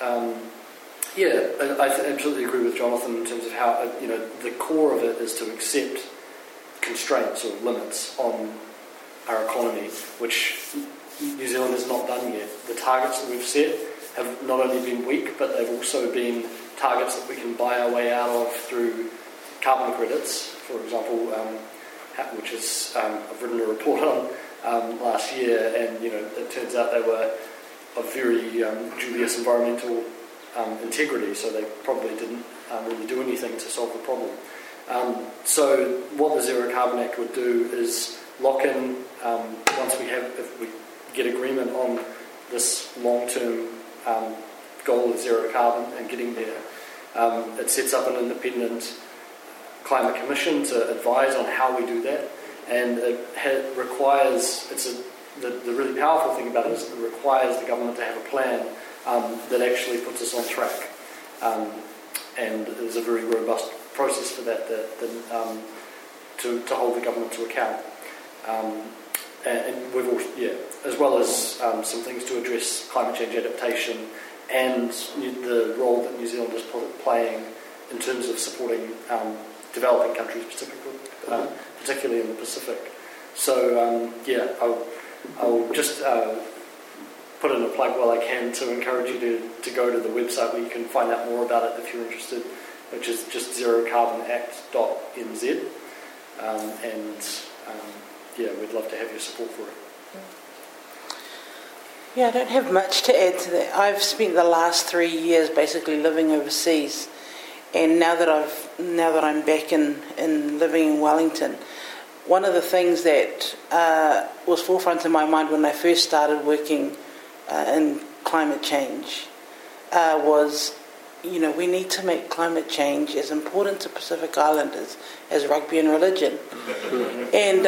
I absolutely agree with Jonathan in terms of how the core of it is to accept constraints or limits on our economy, which New Zealand has not done yet. The targets that we've set have not only been weak, but they've also been targets that we can buy our way out of through carbon credits, for example, which is I've written a report on last year, and it turns out they were of very dubious environmental integrity, so they probably didn't really do anything to solve the problem. So what the Zero Carbon Act would do is lock in, if we get agreement on this long-term goal of zero carbon and getting there, it sets up an independent climate commission to advise on how we do that, and it requires, the really powerful thing about it is it requires the government to have a plan that actually puts us on track, and there's a very robust process for that to hold the government to account. and we've also, as well as some things to address climate change adaptation and the role that New Zealand is playing in terms of supporting developing countries, particularly in the Pacific. So I'll just put in a plug while I can to encourage you to go to the website where you can find out more about it if you're interested, which is just zerocarbonact.nz. We'd love to have your support for it. Yeah, I don't have much to add to that. I've spent the last 3 years basically living overseas, and now that I'm back in living in Wellington, one of the things that was forefront in my mind when I first started working in climate change was, we need to make climate change as important to Pacific Islanders as rugby and religion, and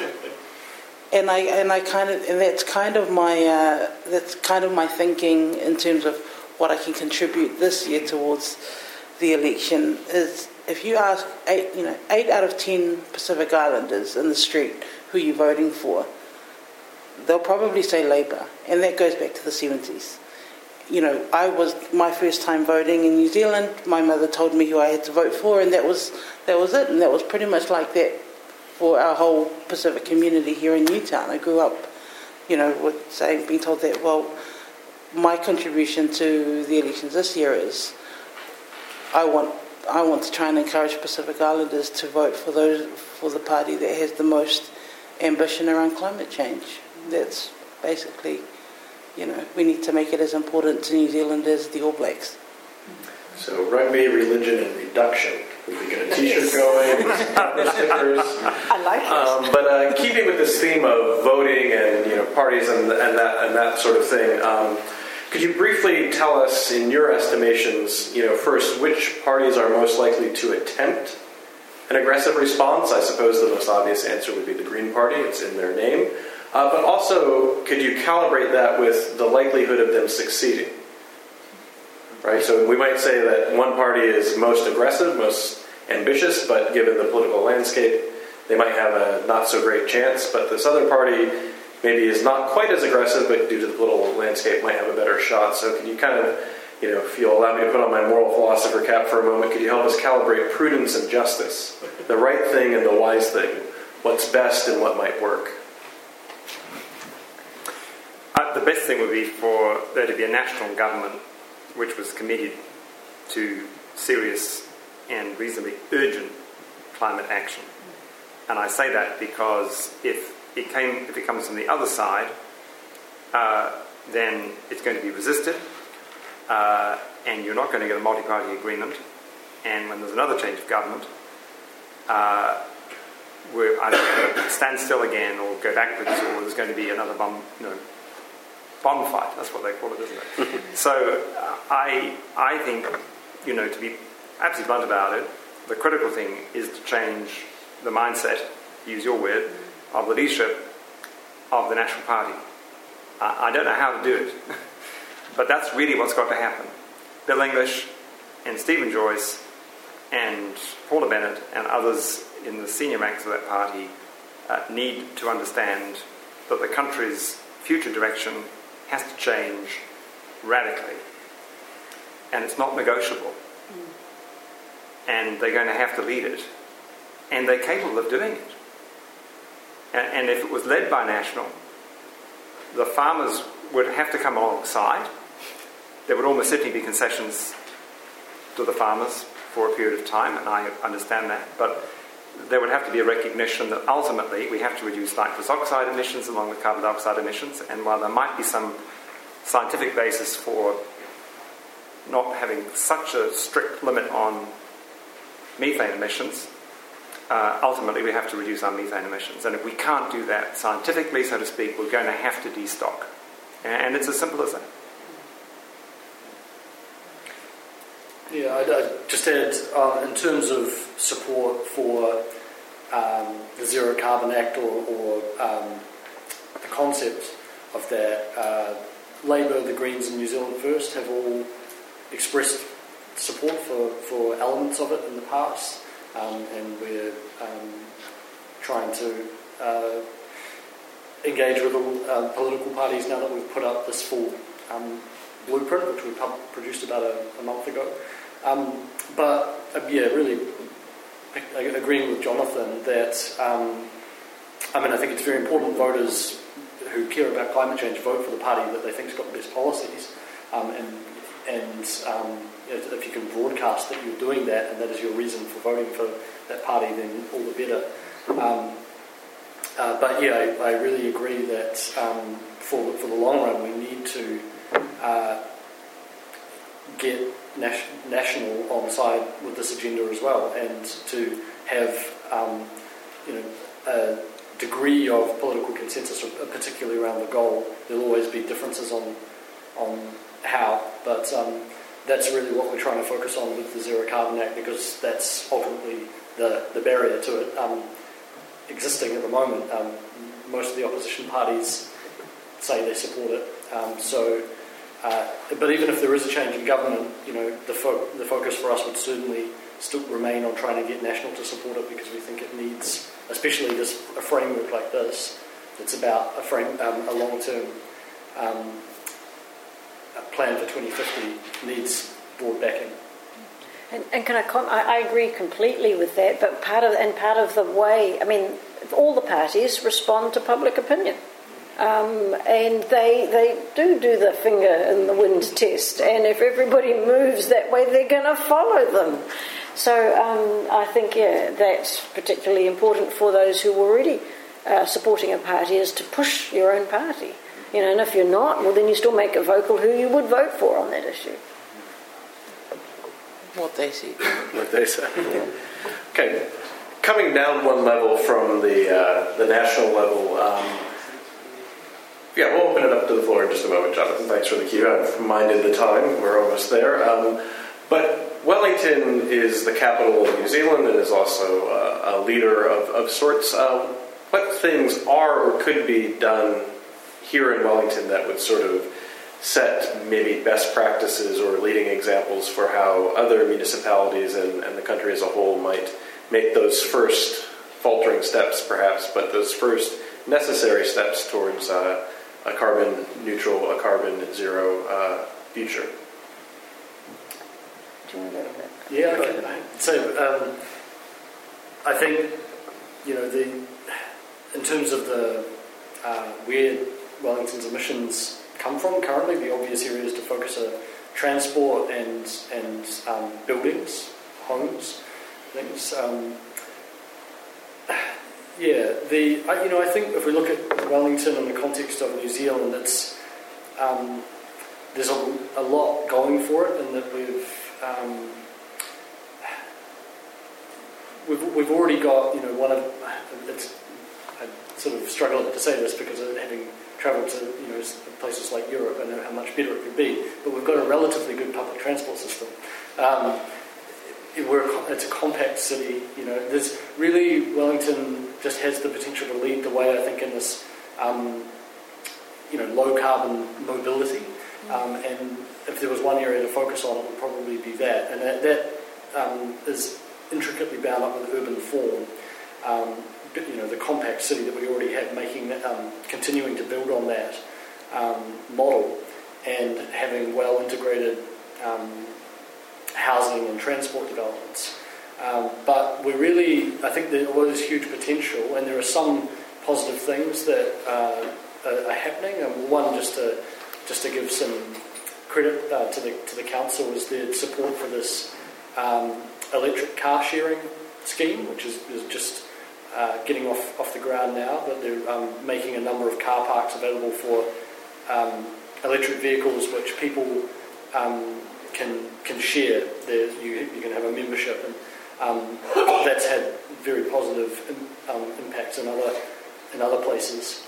that's kind of my thinking in terms of what I can contribute this year towards the election. Is if you ask 8 out of 10 Pacific Islanders in the street who you're voting for, they'll probably say Labour, and that goes back to the 70s. I was my first time voting in New Zealand. My mother told me who I had to vote for, and that was it. And that was pretty much like that for our whole Pacific community here in Newtown. I grew up, being told that. Well, my contribution to the elections this year is I want to try and encourage Pacific Islanders to vote for the party that has the most ambition around climate change. That's basically. We need to make it as important to New Zealand as the All Blacks. So rugby, religion, and reduction. We could get a T-shirt going, stickers. I like it. But keeping with this theme of voting and parties and that sort of thing, could you briefly tell us, in your estimations, first which parties are most likely to attempt an aggressive response? I suppose the most obvious answer would be the Green Party. It's in their name. But also, could you calibrate that with the likelihood of them succeeding? Right? So we might say that one party is most aggressive, most ambitious, but given the political landscape, they might have a not-so-great chance. But this other party maybe is not quite as aggressive, but due to the political landscape might have a better shot. So can you kind of, if you'll allow me to put on my moral philosopher cap for a moment, could you help us calibrate prudence and justice? The right thing and the wise thing. What's best and what might work? The best thing would be for there to be a national government which was committed to serious and reasonably urgent climate action. And I say that because if it comes from the other side, then it's going to be resisted, and you're not going to get a multi-party agreement. And when there's another change of government, we're either going to stand still again or go backwards, or there's going to be another bond fight. That's what they call it, isn't it? So I think, to be absolutely blunt about it, the critical thing is to change the mindset, to use your word, of the leadership of the National Party. I don't know how to do it, but that's really what's got to happen. Bill English and Stephen Joyce and Paula Bennett and others in the senior ranks of that party need to understand that the country's future direction has to change radically, and it's not negotiable. And they're going to have to lead it, and they're capable of doing it. And if it was led by National, the farmers would have to come alongside. There would almost certainly be concessions to the farmers for a period of time, and I understand that, but there would have to be a recognition that ultimately we have to reduce nitrous oxide emissions along with carbon dioxide emissions, and while there might be some scientific basis for not having such a strict limit on methane emissions, ultimately we have to reduce our methane emissions. And if we can't do that scientifically, so to speak, we're going to have to destock. And it's as simple as that. Yeah, I'd just add, in terms of support for the Zero Carbon Act or the concept of that, Labour, the Greens and New Zealand First have all expressed support for elements of it in the past, and we're trying to engage with all political parties now that we've put up this full blueprint, which we produced about a month ago. Really agreeing with Jonathan that, I think it's very important voters who care about climate change vote for the party that they think has got the best policies. If you can broadcast that you're doing that and that is your reason for voting for that party, then all the better. I really agree that for the long run we need to get national on side with this agenda as well, and to have a degree of political consensus, particularly around the goal. There'll always be differences on how, but that's really what we're trying to focus on with the Zero Carbon Act, because that's ultimately the barrier to it existing at the moment. Most of the opposition parties say they support it. But even if there is a change in government, the focus for us would certainly still remain on trying to get national to support it, because we think it needs, especially a framework like this, that's about a long-term plan for 2050 needs broad backing. And can I agree completely with that, but part of the way, all the parties respond to public opinion. And they do the finger in the wind test, and if everybody moves that way, they're going to follow them. So I think, that's particularly important for those who are already supporting a party, is to push your own party. And if you're not, well, then you still make it vocal who you would vote for on that issue. What they see. What they say. Okay, coming down one level from the national level. We'll open it up to the floor in just a moment, Jonathan. Thanks for the cue. I've minded the time. We're almost there. But Wellington is the capital of New Zealand and is also a leader of sorts. What things are or could be done here in Wellington that would sort of set maybe best practices or leading examples for how other municipalities and the country as a whole might make those first faltering steps, perhaps, but those first necessary steps towards a carbon neutral, a carbon zero future? Do you want to go with that? Yeah, okay. So I think, in terms of the where Wellington's emissions come from currently, the obvious areas to focus are transport and buildings, homes, things. I think if we look at Wellington in the context of New Zealand, it's there's a lot going for it, in that we've already got one of it's. I sort of struggle to say this because of having travelled to places like Europe, I know how much better it could be. But we've got a relatively good public transport system. It's a compact city. There's really, Wellington just has the potential to lead the way, I think, in this low carbon mobility. And if there was one area to focus on, it would probably be that. And that is intricately bound up with urban form. The compact city that we already have, making continuing to build on that model, and having well integrated housing and transport developments. But I think there was huge potential, and there are some positive things that are happening. And one, just to give some credit to the council, is their support for this electric car sharing scheme, which is just getting off the ground now. But they're making a number of car parks available for electric vehicles, which people can share. You can have a membership, and that's had very positive impacts in other places.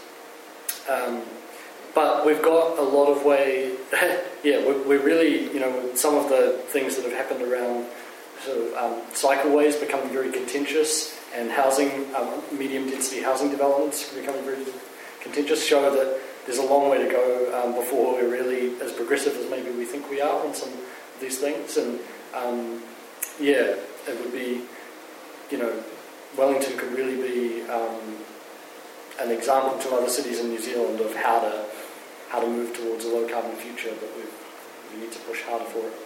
But we've got a lot of way. We're really, some of the things that have happened around sort of cycleways becoming very contentious, and housing, medium-density housing developments becoming very contentious, show that there's a long way to go before we're really as progressive as maybe we think we are on some of these things. And it would be, Wellington could really be an example to other cities in New Zealand of how to move towards a low carbon future, but we need to push harder for it.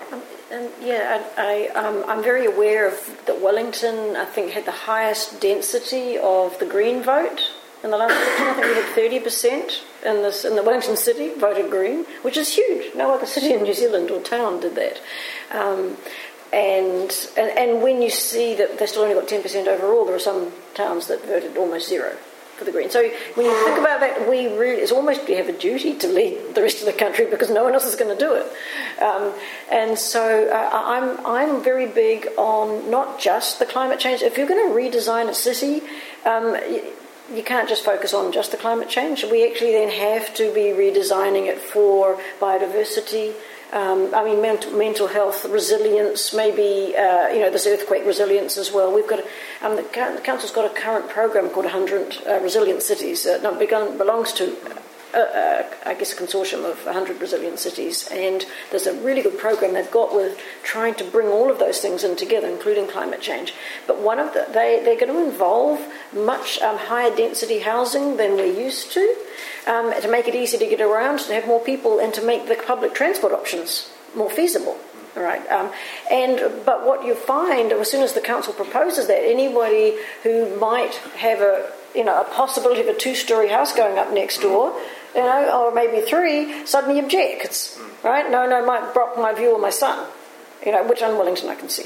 I'm very aware of that Wellington, I think, had the highest density of the Green vote in the last election. I think we had 30% in the Wellington city voted Green, which is huge. No other city in New Zealand or town did that. And when you see that they still only got 10% overall, there are some towns that voted almost zero for the Green. So when you think about that, it's almost we have a duty to lead the rest of the country because no one else is going to do it. And so I'm very big on not just the climate change. If you're going to redesign a city, you can't just focus on just the climate change. We actually then have to be redesigning it for biodiversity. Mental health, resilience, maybe, this earthquake resilience as well. We've got, the Council's got a current program called 100 Resilient Cities. Belongs to, a consortium of 100 resilient cities. And there's a really good program they've got with trying to bring all of those things in together, including climate change. But they're going to involve much higher density housing than we're used to make it easier to get around, to have more people, and to make the public transport options more feasible. All right. But what you find, as soon as the council proposes that, anybody who might have a possibility of a 2-story house going up next door, or maybe 3, suddenly objects. Right? No, might block my view of my son. Which on Wellington I can see.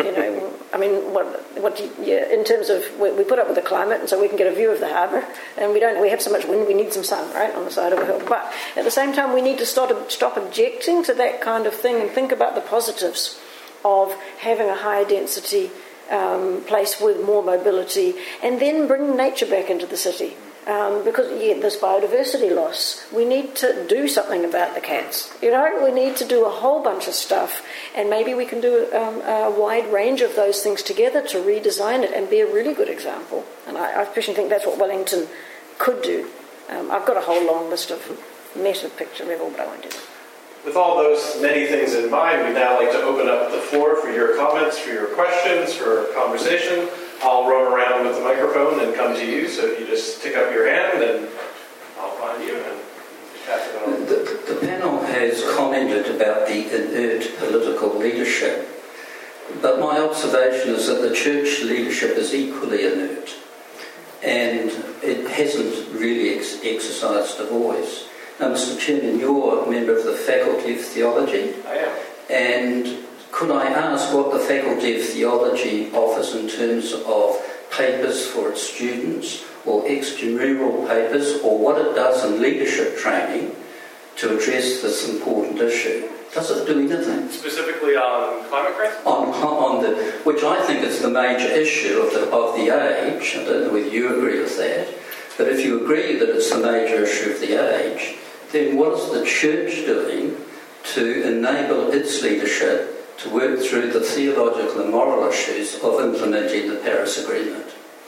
In terms of we put up with the climate, and so we can get a view of the harbour, and we have so much wind, we need some sun, right, on the side of a hill. But at the same time, we need to stop objecting to that kind of thing and think about the positives of having a higher density place with more mobility, and then bring nature back into the city. Because there's biodiversity loss. We need to do something about the cats. We need to do a whole bunch of stuff, and maybe we can do a wide range of those things together to redesign it and be a really good example. And I personally think that's what Wellington could do. I've got a whole long list of meta picture level, but I won't do that. With all those many things in mind, we'd now like to open up the floor for your comments, for your questions, for conversation. I'll run around with the microphone and come to you, so if you just stick up your hand, and I'll find you and pass it on. The panel has commented about the inert political leadership, but my observation is that the church leadership is equally inert, and it hasn't really exercised a voice. Now, Mr. Chairman, you're a member of the Faculty of Theology. I am. And could I ask what the Faculty of Theology offers in terms of papers for its students, or extramural papers, or what it does in leadership training to address this important issue? Does it do anything? Specifically on climate crisis? Which I think is the major issue of the age. I don't know whether you agree with that, but if you agree that it's the major issue of the age, then what is the church doing to enable its leadership to work through the theological and moral issues of implementing the Paris Agreement?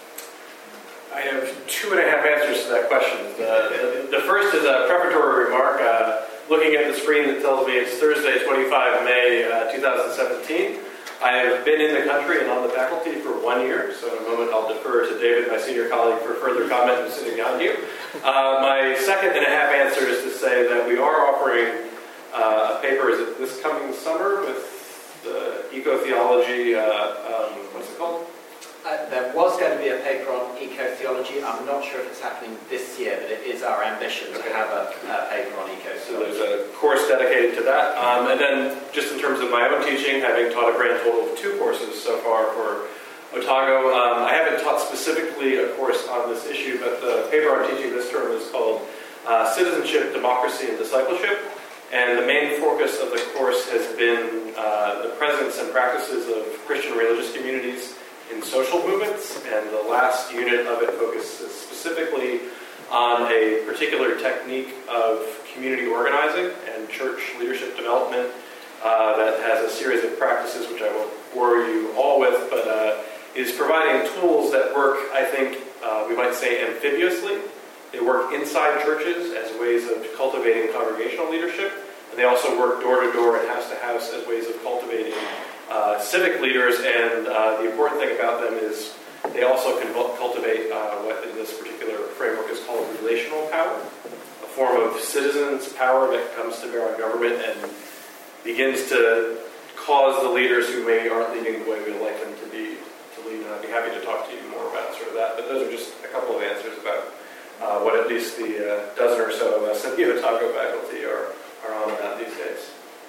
I have 2.5 answers to that question. The first is a preparatory remark. Looking at the screen that tells me it's Thursday, 25 May 2017. I have been in the country and on the faculty for 1 year, so in a moment I'll defer to David, my senior colleague, for further comment who's sitting behind you. My 2.5 answer is to say that we are offering a paper, is it this coming summer, with the eco-theology, what's it called? There was going to be a paper on eco-theology. I'm not sure if it's happening this year, but it is our ambition to have a paper on eco-theology. So there's a course dedicated to that. And then just in terms of my own teaching, having taught a grand total of 2 courses so far for Otago, I haven't taught specifically a course on this issue, but the paper I'm teaching this term is called Citizenship, Democracy, and Discipleship. And the main focus of the course has been the presence and practices of Christian religious communities in social movements, and the last unit of it focuses specifically on a particular technique of community organizing and church leadership development that has a series of practices which I won't bore you all with, but is providing tools that work, I think, we might say amphibiously. They work inside churches as ways of cultivating congregational leadership, and they also work door to door and house to house as ways of cultivating civic leaders. And the important thing about them is They also can cultivate what in this particular framework is called relational power, a form of citizens' power that comes to bear on government and begins to cause the leaders who maybe aren't leading the way we'd like them to lead. And I'd be happy to talk to you more about sort of that. But those are just a couple of answers about what at least the dozen or so of us in the Otago faculty are on about these days.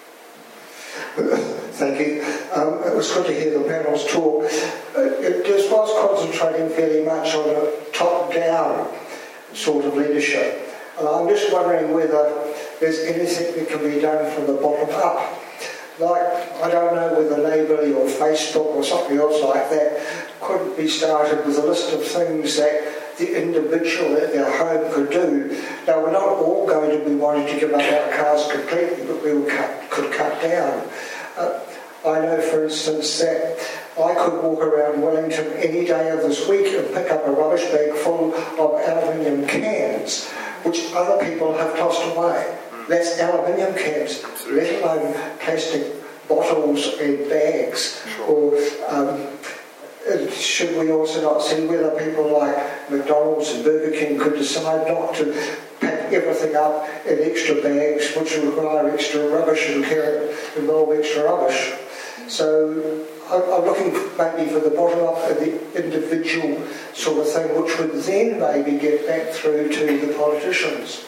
Thank you. It was good to hear the panel's talk. It just was concentrating fairly much on a top-down sort of leadership. And I'm just wondering whether there's anything that can be done from the bottom up. Like, I don't know whether Neighbourly or Facebook or something else like that could be started with a list of things that the individual at their home could do. Now, we're not all going to be wanting to give up our cars completely, but we could cut down. I know, for instance, that I could walk around Wellington any day of this week and pick up a rubbish bag full of aluminium cans, which other people have tossed away. That's aluminium cans, let alone plastic bottles and bags. Or should we also not see whether people like McDonald's and Burger King could decide not to pack everything up in extra bags, which require extra rubbish and involve extra rubbish? So I'm looking maybe for the bottom up of the individual sort of thing, which would then maybe get back through to the politicians.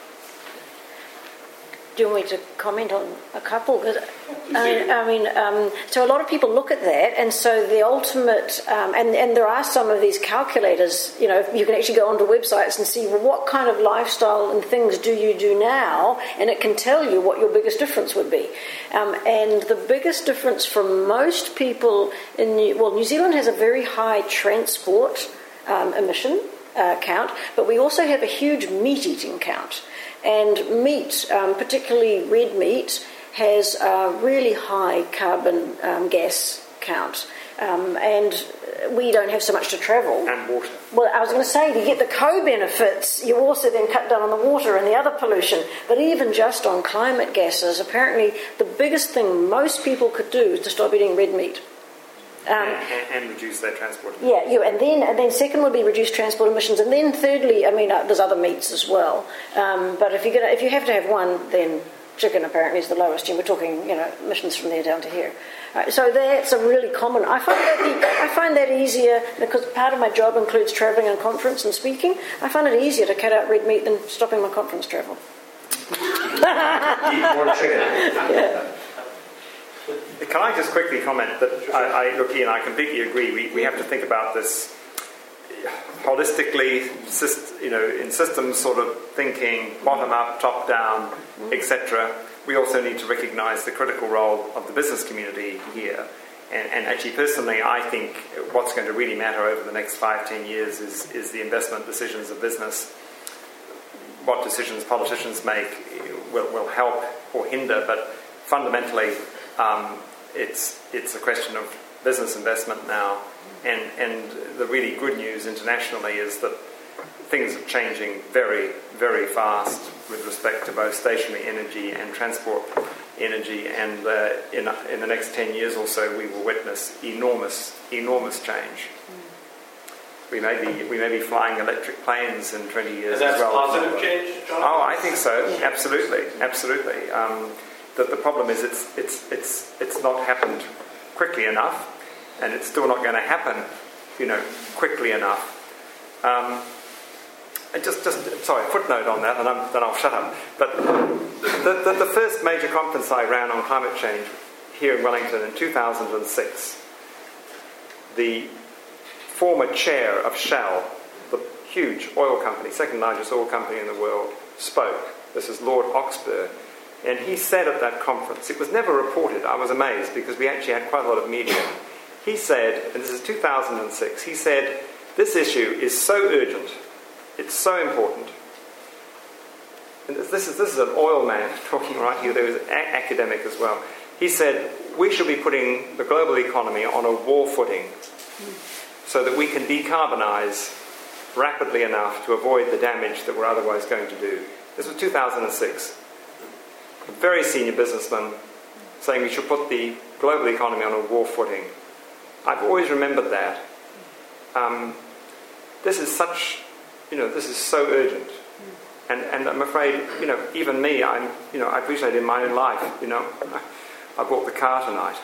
Do you want me to comment on a couple? So a lot of people look at that, and so the ultimate, and there are some of these calculators, you know, you can actually go onto websites and see, well, what kind of lifestyle and things do you do now, and it can tell you what your biggest difference would be. And the biggest difference for most people New Zealand has a very high transport emission count, but we also have a huge meat-eating count. And meat, particularly red meat, has a really high carbon gas count. And we don't have so much to travel. And water. Well, I was going to say, to get the co-benefits, you also then cut down on the water and the other pollution. But even just on climate gases, apparently the biggest thing most people could do is to stop eating red meat. And reduce their transport. Yeah, and then second would be reduce transport emissions, and then thirdly, there's other meats as well. But if you have to have one, then chicken apparently is the lowest, and we're talking emissions from there down to here. So that's a really common. I find that easier because part of my job includes travelling and conference and speaking. I find it easier to cut out red meat than stopping my conference travel. Eat more chicken. Yeah. Can I just quickly comment that Ian, I completely agree. We have to think about this holistically, in systems sort of thinking, bottom up, top down, etc. We also need to recognise the critical role of the business community here. And actually, personally, I think what's going to really matter over the next 5-10 years is the investment decisions of business. What decisions politicians make will help or hinder, but fundamentally, it's a question of business investment now, and the really good news internationally is that things are changing very, very fast with respect to both stationary energy and transport energy, and in the next 10 years or so we will witness enormous change. We may be flying electric planes in 20 years as well. And that's positive change, John? Oh, I think so. Absolutely. The problem is it's not happened quickly enough, and it's still not going to happen, quickly enough. Footnote on that, and then I'll shut up. But the first major conference I ran on climate change here in Wellington in 2006, the former chair of Shell, the huge oil company, second largest oil company in the world, spoke. This is Lord Oxburgh. And he said at that conference, it was never reported, I was amazed because we actually had quite a lot of media. He said, and this is 2006, he said, this issue is so urgent, it's so important. And this is an oil man talking right here, there was an academic as well. He said, we should be putting the global economy on a war footing so that we can decarbonise rapidly enough to avoid the damage that we're otherwise going to do. This was 2006. A very senior businessman saying we should put the global economy on a war footing. I've always remembered that. this is such, this is so urgent. And I'm afraid, even me, I appreciate in my own life, I bought the car tonight,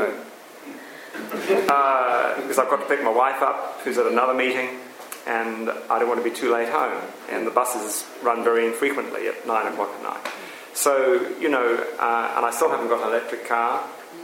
because I've got to pick my wife up, who's at another meeting, and I don't want to be too late home. And the buses run very infrequently at 9 o'clock at night. So, and I still haven't got an electric car.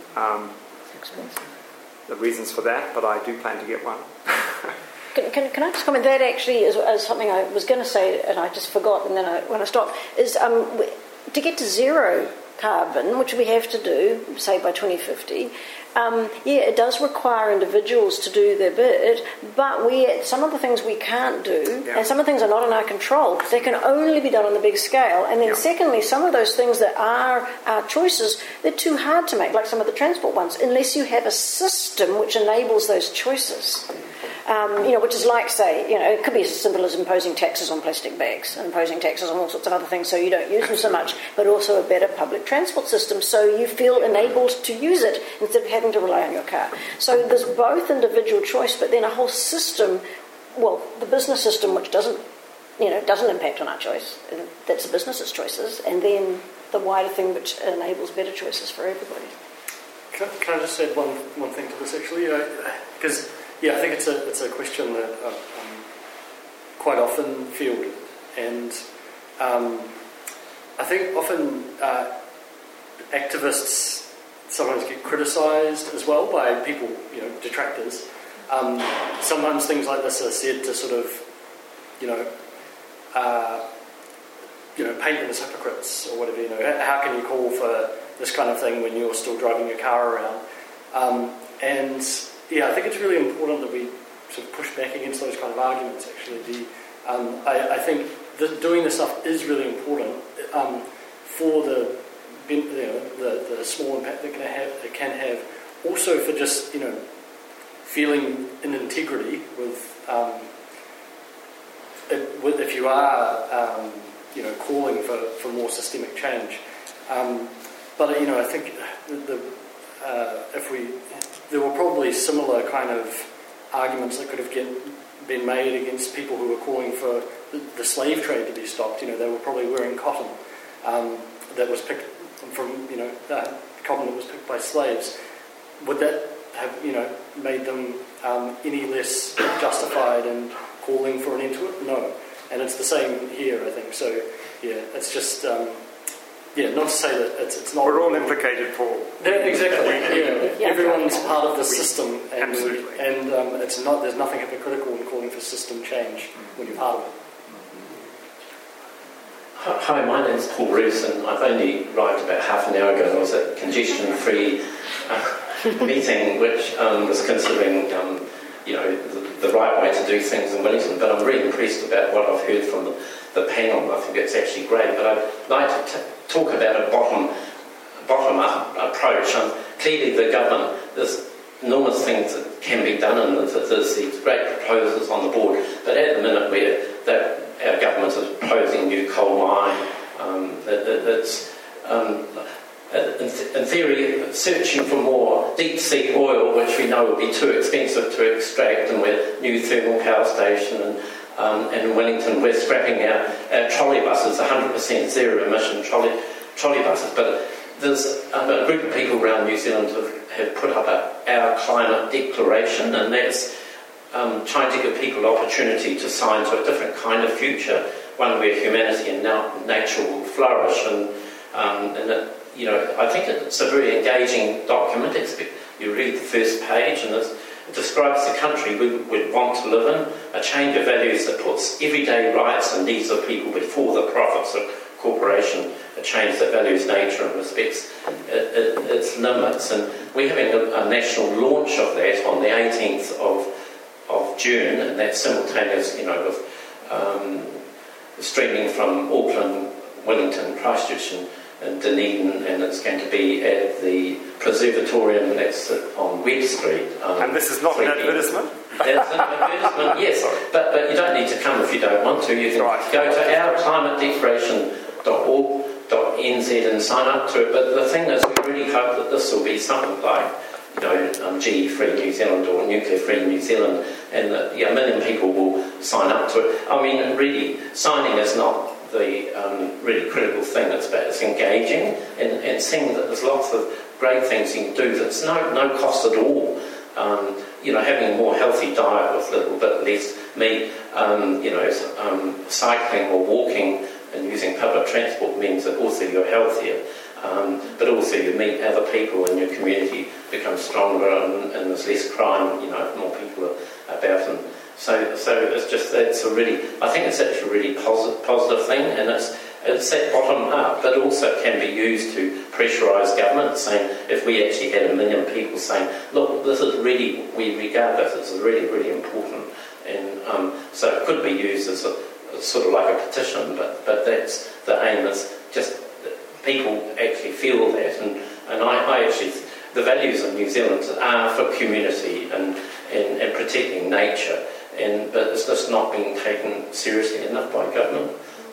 The reasons for that, but I do plan to get one. Can I just comment? That actually is something I was going to say, and I just forgot, and then when I stopped, is to get to zero carbon, which we have to do, say by 2050, it does require individuals to do their bit, but some of the things we can't do, and some of the things are not in our control, they can only be done on the big scale. And then secondly, some of those things that are our choices, they're too hard to make, like some of the transport ones, unless you have a system which enables those choices. Which is like, say, it could be as simple as imposing taxes on plastic bags and imposing taxes on all sorts of other things so you don't use them so much, but also a better public transport system so you feel enabled to use it instead of having to rely on your car. So there's both individual choice, but then a whole system, the business system, which doesn't impact on our choice. That's the business's choices, and then the wider thing which enables better choices for everybody. Can I just add one thing to this, actually? Because... I think it's a question that quite often fielded, and I think often activists sometimes get criticised as well by people, detractors. Sometimes things like this are said to sort of, paint them as hypocrites or whatever. How can you call for this kind of thing when you're still driving your car around? I think it's really important that we sort of push back against those kind of arguments, actually. I think that doing this stuff is really important for the small impact that it can have. Also for just, feeling in integrity with if you are, calling for more systemic change. But I think there were probably similar kind of arguments that could have been made against people who were calling for the slave trade to be stopped. They were probably wearing cotton that was picked from, cotton that was picked by slaves. Would that have, made them any less justified in calling for an end to it? No. And it's the same here, I think. So, it's just... not to say that it's not... We're all implicated, Paul. Exactly. Everyone's part of the system, and absolutely. And it's not. There's nothing hypocritical in calling for system change when you're part of it. Hi, my name's Paul Bruce, and I've only arrived about half an hour ago. I was at a congestion-free meeting, which was considering, the right way to do things in Wellington. But I'm really impressed about what I've heard from the panel. I think it's actually great. But I'd like to talk about a bottom-up approach. Clearly, the government, there's enormous things that can be done, and there's these great proposals on the board. But at the minute, our government is proposing a new coal mine. In theory, searching for more deep-sea oil, which we know would be too expensive to extract, and with new thermal power station. And in Wellington, we're scrapping our trolley buses, 100% zero-emission trolley buses. But there's a group of people around New Zealand have put up our climate declaration, and that's trying to give people opportunity to sign to a different kind of future, one where humanity and nature will flourish. I think it's a very engaging document. You read the first page, and it describes the country we would want to live in, a change of values that puts everyday rights and needs of people before the profits of corporation, a change that values nature and respects its limits. And we're having a national launch of that on the 18th of June, and that's simultaneous, with streaming from Auckland, Wellington, Christchurch and Dunedin, and it's going to be at the Preservatorium, that's on Webb Street. And this is not an advertisement? That's an advertisement, yes. But you don't need to come if you don't want to. You can go to ourclimatedeclaration.org.nz and sign up to it. But the thing is, we really hope that this will be something like GE-free New Zealand or nuclear-free New Zealand, and that 1 million people will sign up to it. I mean, really, signing is not the really critical thing. It's engaging and seeing that there's lots of great things you can do that's no cost at all. Having a more healthy diet with a little bit less meat, cycling or walking and using public transport means that also you're healthier, but also you meet other people in your community, become stronger, and there's less crime, if more people are about. And so it's just, I think it's actually a really positive thing, and it's that bottom up, but also can be used to pressurise government, saying if we actually had 1 million people saying, look, this is really, we regard this as really, really important, and so it could be used as a sort of like a petition, but that's the aim, is just people actually feel that, and I actually, the values of New Zealand are for community and protecting nature, but it's just not being taken seriously enough by government.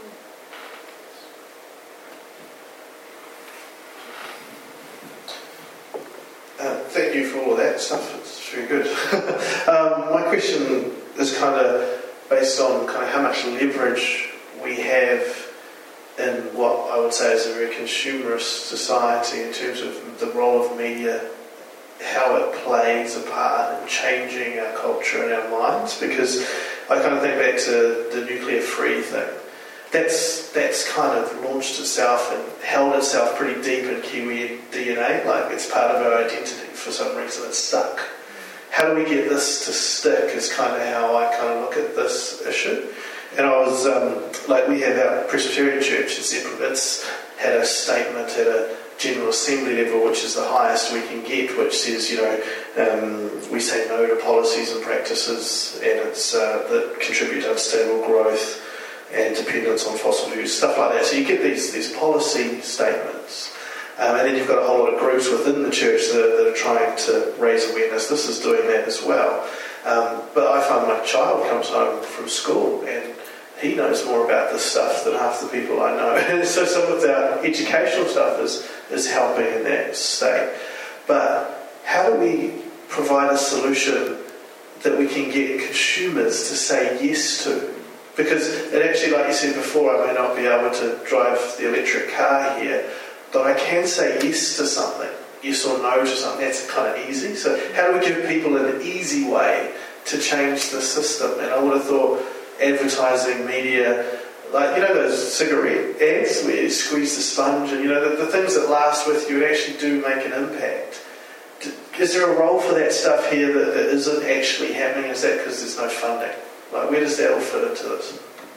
Thank you for all of that stuff. It's very good. My question is kind of based on kind of how much leverage we have in what I would say is a very consumerist society in terms of the role of media, how it plays a part in changing our culture and our minds. Because I kind of think back to the nuclear-free thing. That's kind of launched itself and held itself pretty deep in Kiwi DNA, like it's part of our identity. For some reason it's stuck. How do we get this to stick is kind of how I kind of look at this issue. And I was, we have our Presbyterian Church, it's had a statement at a General Assembly level, which is the highest we can get, which says, we say no to policies and practices and it's that contribute to unstable growth and dependence on fossil fuels, stuff like that. So you get these policy statements. And then you've got a whole lot of groups within the church that are trying to raise awareness. This is doing that as well. But I find my child comes home from school and he knows more about this stuff than half the people I know. And so some of our educational stuff is helping in that state. But how do we provide a solution that we can get consumers to say yes to? Because it actually, like you said before, I may not be able to drive the electric car here, but I can say yes to something, yes or no to something. That's kind of easy. So how do we give people an easy way to change the system? And I would have thought advertising, media, those cigarette ads where you squeeze the sponge and, the things that last with you and actually do make an impact. Is there a role for that stuff here that isn't actually happening? Is that because there's no funding? Where does that all fit into this?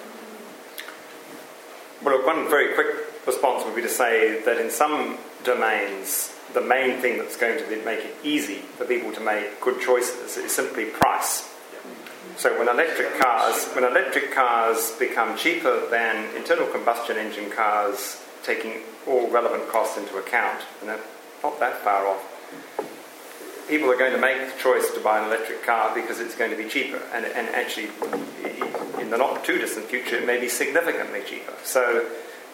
Well, look, one very quick response would be to say that in some domains, the main thing that's going to make it easy for people to make good choices is simply price. So when electric cars become cheaper than internal combustion engine cars, taking all relevant costs into account, and they're not that far off, people are going to make the choice to buy an electric car because it's going to be cheaper, and actually in the not too distant future it may be significantly cheaper. So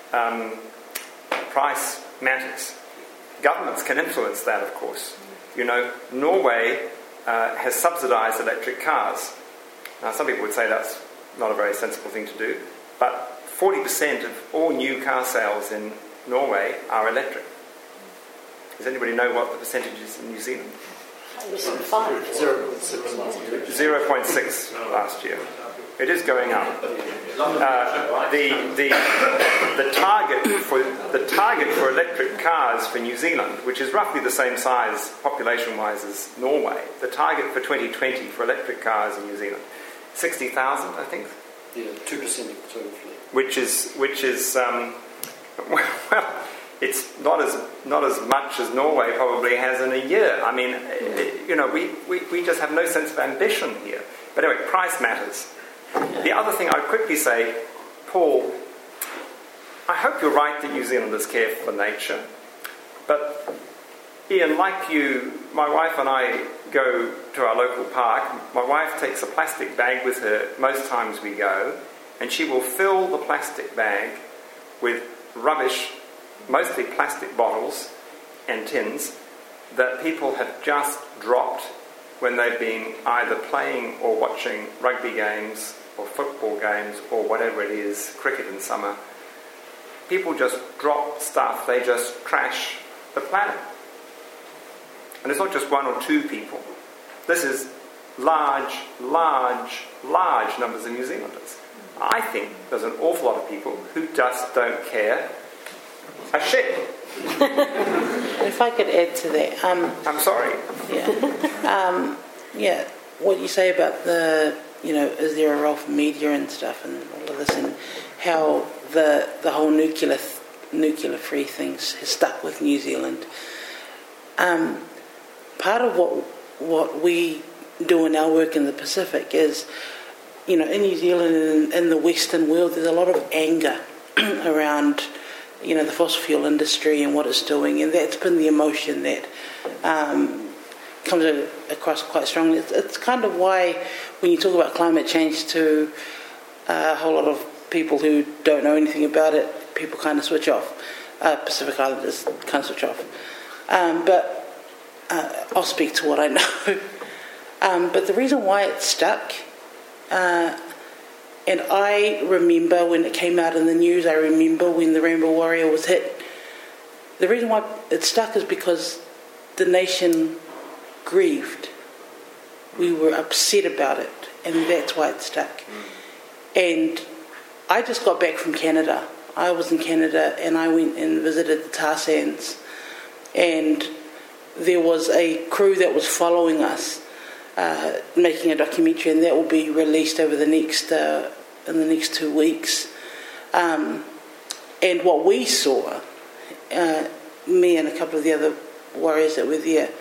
price matters. Governments can influence that, of course. Norway has subsidised electric cars. Now some people would say that's not a very sensible thing to do, but 40% of all new car sales in Norway are electric. Does anybody know what the percentage is in New Zealand? 0.6 last year. It is going up. The target for electric cars for New Zealand, which is roughly the same size population-wise as Norway, the target for 2020 for electric cars in New Zealand, 60,000, I think. Yeah, 2% of the total fleet. Which is it's not as much as Norway probably has in a year. I mean, we just have no sense of ambition here. But anyway, price matters. The other thing I'd quickly say, Paul, I hope you're right that New Zealanders care for nature. But Ian, like you, my wife and I go to our local park. My wife takes a plastic bag with her most times we go, and she will fill the plastic bag with rubbish, mostly plastic bottles and tins, that people have just dropped when they've been either playing or watching rugby games or football games or whatever it is, cricket in summer. People just drop stuff, they just trash the planet. And it's not just one or two people. This is large numbers of New Zealanders. I think there's an awful lot of people who just don't care a shit. If I could add to that. I'm sorry. Yeah, what you say about is there a role for media and stuff and all of this, and how the whole nuclear free things has stuck with New Zealand. Part of what we do in our work in the Pacific is, in New Zealand and in the Western world, there's a lot of anger around, the fossil fuel industry and what it's doing, and that's been the emotion that comes across quite strongly. It's kind of why when you talk about climate change to a whole lot of people who don't know anything about it, people kind of switch off. Pacific Islanders kind of switch off. But I'll speak to what I know. But the reason why it stuck, and I remember when it came out in the news, I remember when the Rainbow Warrior was hit. The reason why it stuck is because the nation grieved. We were upset about it, and that's why it stuck. And I just got back from Canada. I was in Canada, and I went and visited the tar sands, and there was a crew that was following us, making a documentary, and that will be released over in the next 2 weeks. And what we saw, me and a couple of the other warriors that were there,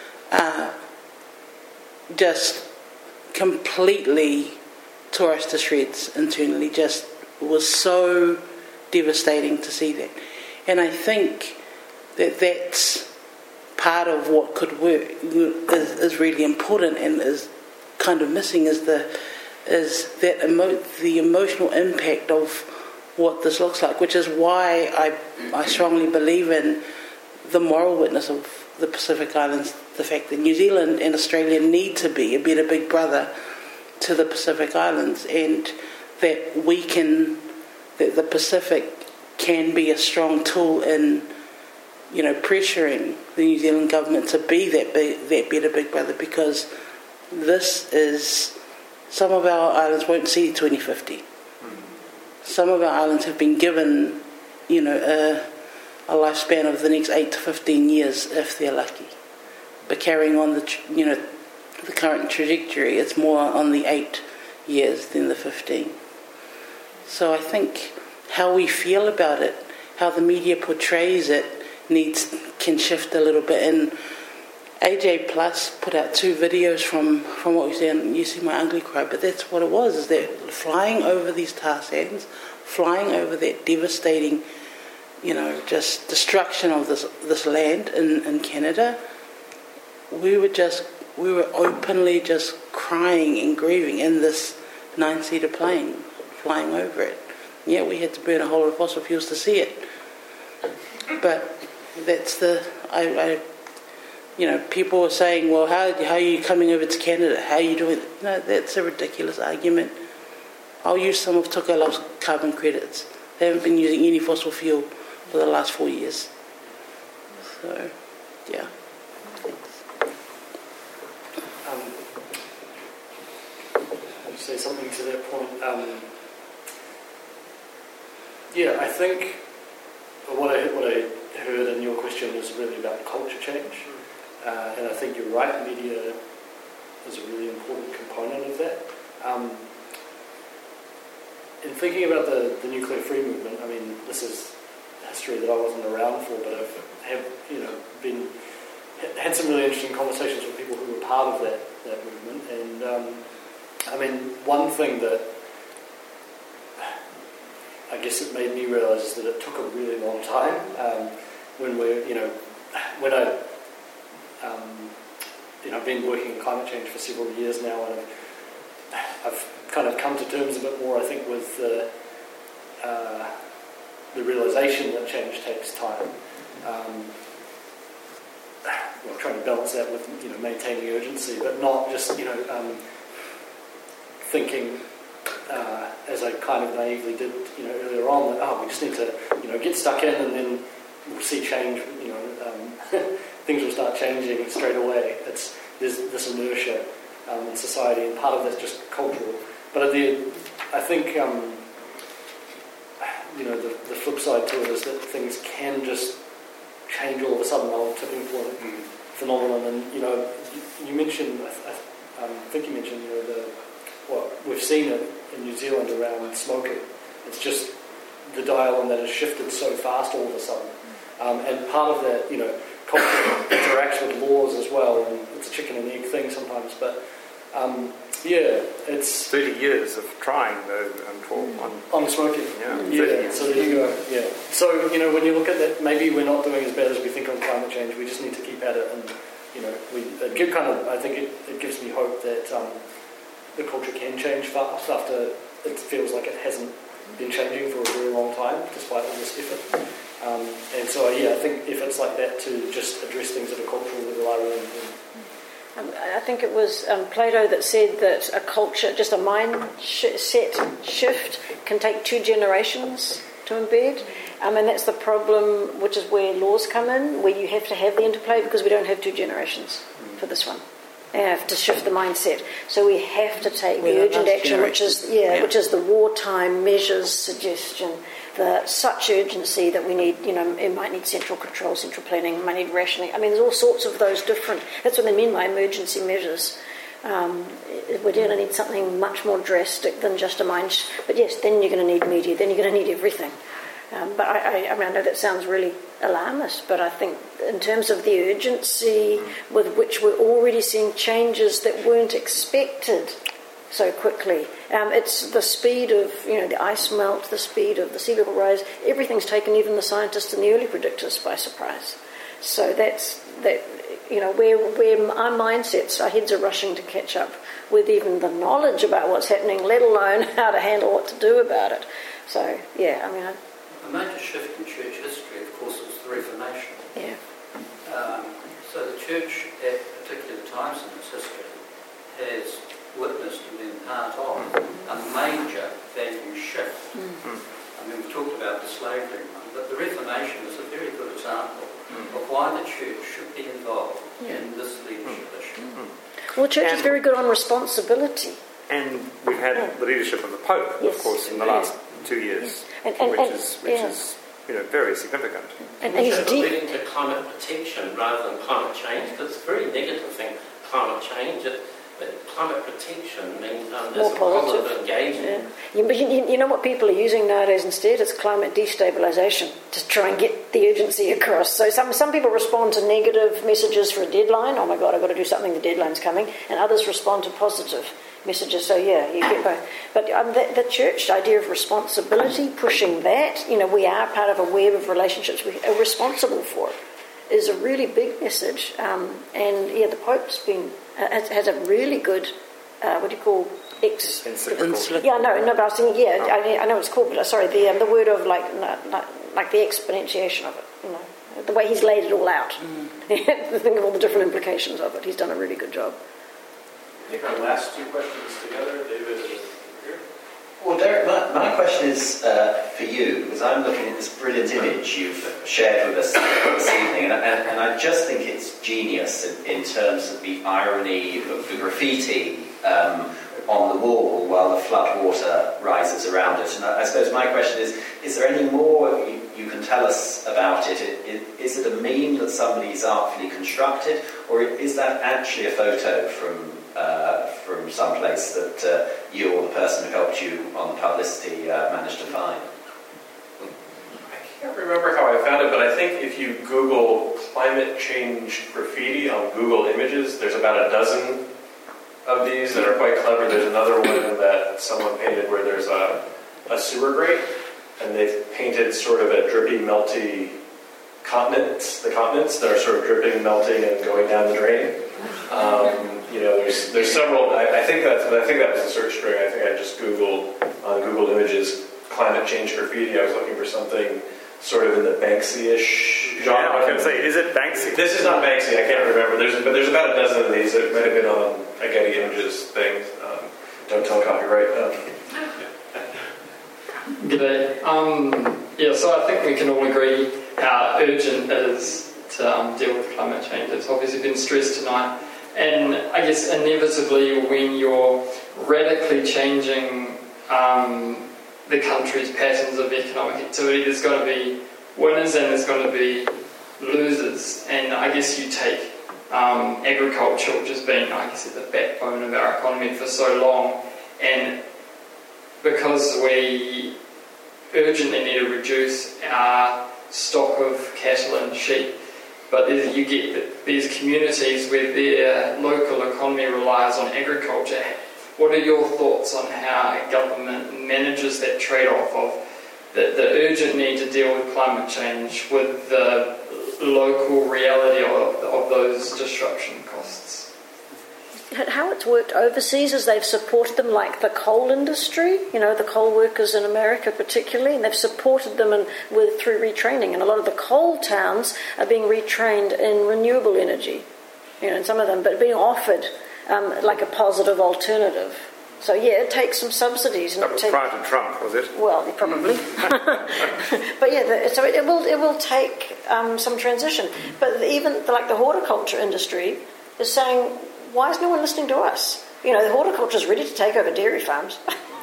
just completely tore us to shreds internally. Just was so devastating to see that. And I think that's part of what could work is really important, and is kind of missing is the emotional impact of what this looks like, which is why I strongly believe in the moral witness of the Pacific Islands, the fact that New Zealand and Australia need to be a better big brother to the Pacific Islands, and that that the Pacific can be a strong tool in pressuring the New Zealand government to be that better big brother, because this is, some of our islands won't see 2050. Some of our islands have been given, a lifespan of the next 8 to 15 years if they're lucky. But carrying on the current trajectory, it's more on the 8 years than the 15. So I think how we feel about it, how the media portrays it, can shift a little bit. And AJ Plus put out 2 videos from what we said, and You See My Ugly Cry, but that's what it was, is that flying over these tar sands, flying over that devastating, just destruction of this land in Canada, we were openly just crying and grieving in this 9-seater plane flying over it. Yeah, we had to burn a whole lot of fossil fuels to see it. But that's people were saying, well, how are you coming over to Canada? How are you doing it? No, that's a ridiculous argument. I'll use some of Tokelau's carbon credits. They haven't been using any fossil fuel for the last 4 years. So, yeah. I'll say something to that point. I think what I heard in your question was really about culture change, and I think you're right. Media is a really important component of that. In thinking about the nuclear free movement, I mean, this is history that I wasn't around for, but I've had some really interesting conversations with people who were part of that movement, and I mean, one thing that I guess it made me realise is that it took a really long time. I've been working in climate change for several years now, and I've kind of come to terms a bit more, I think, with the realisation that change takes time. trying to balance that with maintaining urgency, but not just thinking as I kind of naively did earlier on that we just need to get stuck in and then we'll see change. Things will start changing straight away. There's this inertia in society, and part of that's just cultural. But I think the flip side to it is that things can just change all of a sudden, a tipping point phenomenon. And you mentioned, I think you mentioned we've seen it in New Zealand around smoking. It's just the dial on that has shifted so fast all of a sudden, and part of that culture interacts with laws as well, and it's a chicken and egg thing sometimes. But it's 30 years of trying though on smoking. Yeah. So there you go. Yeah. So when you look at that, maybe we're not doing as bad as we think on climate change. We just need to keep at it, and I think it gives me hope that the culture can change fast after it feels like it hasn't been changing for a very long time, despite all this effort. And so I think efforts like that to just address things at a cultural level are really important. I think it was Plato that said that a culture, just a mindset shift, can take 2 generations to embed. And that's the problem, which is where laws come in, where you have to have the interplay, because we don't have 2 generations for this one. You have to shift the mindset. So we have to take the urgent action, which is the wartime measures suggestion. Such urgency that we need, it might need central control, central planning, it might need rationing. There's all sorts of those different, that's what they mean by emergency measures. We're going to need something much more drastic than just a mind. But yes, then you're going to need media, then you're going to need everything. But I know that sounds really alarmist, but I think in terms of the urgency with which we're already seeing changes that weren't expected so quickly. It's the speed of the ice melt, the speed of the sea level rise. Everything's taken even the scientists and the early predictors by surprise. So that's where our mindsets, our heads are rushing to catch up with even the knowledge about what's happening, let alone how to handle what to do about it. So A major shift in church history, of course, was the Reformation. Yeah. So the church, at particular times in its history, has witnessed and been part of a major value shift. We talked about the slavery one, but the Reformation is a very good example of why the church should be involved in this leadership issue. Well, church is very good on responsibility. And we've had the leadership of the Pope, of course, in the last 2 years, which is very significant. And we should be leading to climate protection rather than climate change, because it's a very negative thing, climate change. But climate protection means there's a positive engagement. Yeah. But you know what people are using nowadays instead? It's climate destabilisation to try and get the urgency across. So some people respond to negative messages for a deadline. Oh my God, I've got to do something, the deadline's coming. And others respond to positive messages. So you get both. But the church idea of responsibility, pushing that, we are part of a web of relationships we are responsible for it, is a really big message. The Pope's has a really good, encyclical. Yeah, no, but I was thinking, I know what it's called, but sorry, the word of like the exponentiation of it, the way he's laid it all out. Think of all the different implications of it. He's done a really good job. I think our last 2 questions together, David and here. Well, Derek, my question is for you, because I'm looking at this brilliant image you've shared with us this evening, and I just think it's genius in terms of the irony of the graffiti on the wall while the flood water rises around it. And I suppose my question is there any more you can tell us about it? Is it a meme that somebody's artfully constructed, or is that actually a photo from some place that you or the person who helped you on the publicity managed to find? I can't remember how I found it, but I think if you Google climate change graffiti on Google Images, there's about a dozen of these that are quite clever. There's another one that someone painted where there's a sewer grate, and they've painted sort of a drippy, melty continents that are sort of dripping, melting, and going down the drain. There's several. I think that was a search string. I think I just Googled on Google Images climate change graffiti. I was looking for something sort of in the Banksy-ish genre. Yeah, I was going to say, is it Banksy? This is not Banksy. I can't remember. There's about a dozen of these. It might have been on a Getty Images thing. Don't tell copyright. G'day. So I think we can all agree how urgent it is to deal with climate change. It's obviously been stressed tonight. And I guess inevitably when you're radically changing the country's patterns of economic activity, there's going to be winners and there's going to be losers. And I guess you take agriculture, which has been, I guess, at the backbone of our economy for so long, and because we urgently need to reduce our stock of cattle and sheep, but you get these communities where their local economy relies on agriculture. What are your thoughts on how a government manages that trade-off of the urgent need to deal with climate change with the local reality of those disruption costs? How it's worked overseas is they've supported them, like the coal industry, the coal workers in America particularly, and they've supported them through retraining. And a lot of the coal towns are being retrained in renewable energy, and some of them, but being offered like a positive alternative. So it takes some subsidies. That was prior to Trump, was it? Well, probably. But so it will take some transition. But even like the horticulture industry is saying, why is no one listening to us? The horticulture is ready to take over dairy farms.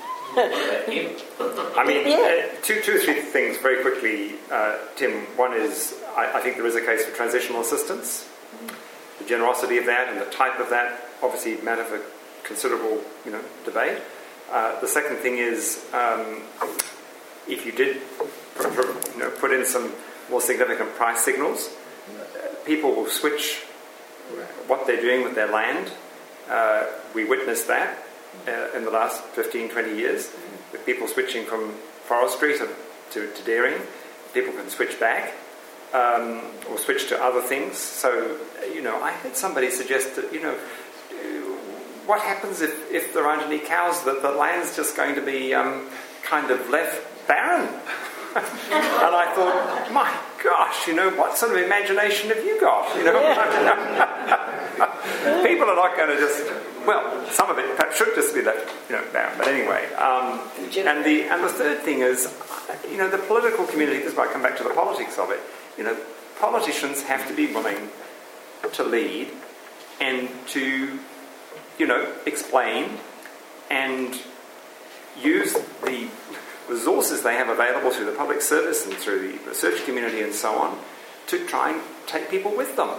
I mean, two or three things very quickly, Tim. One is, I think there is a case for transitional assistance. The generosity of that and the type of that obviously matter for considerable, debate. The second thing is, if you did, put in some more significant price signals, people will switch what they're doing with their land. We witnessed that in the last 15, 20 years, with people switching from forestry to dairying. People can switch back or switch to other things. So, I heard somebody suggest that, what happens if there aren't any cows? That the land's just going to be kind of left barren. And I thought, my gosh, what sort of imagination have you got? People are not going to just, some of it perhaps should just be left, barren. But anyway, and the third thing is, the political community. This might come back to the politics of it. Politicians have to be willing to lead and to, explain and use the resources they have available through the public service and through the research community and so on to try and take people with them.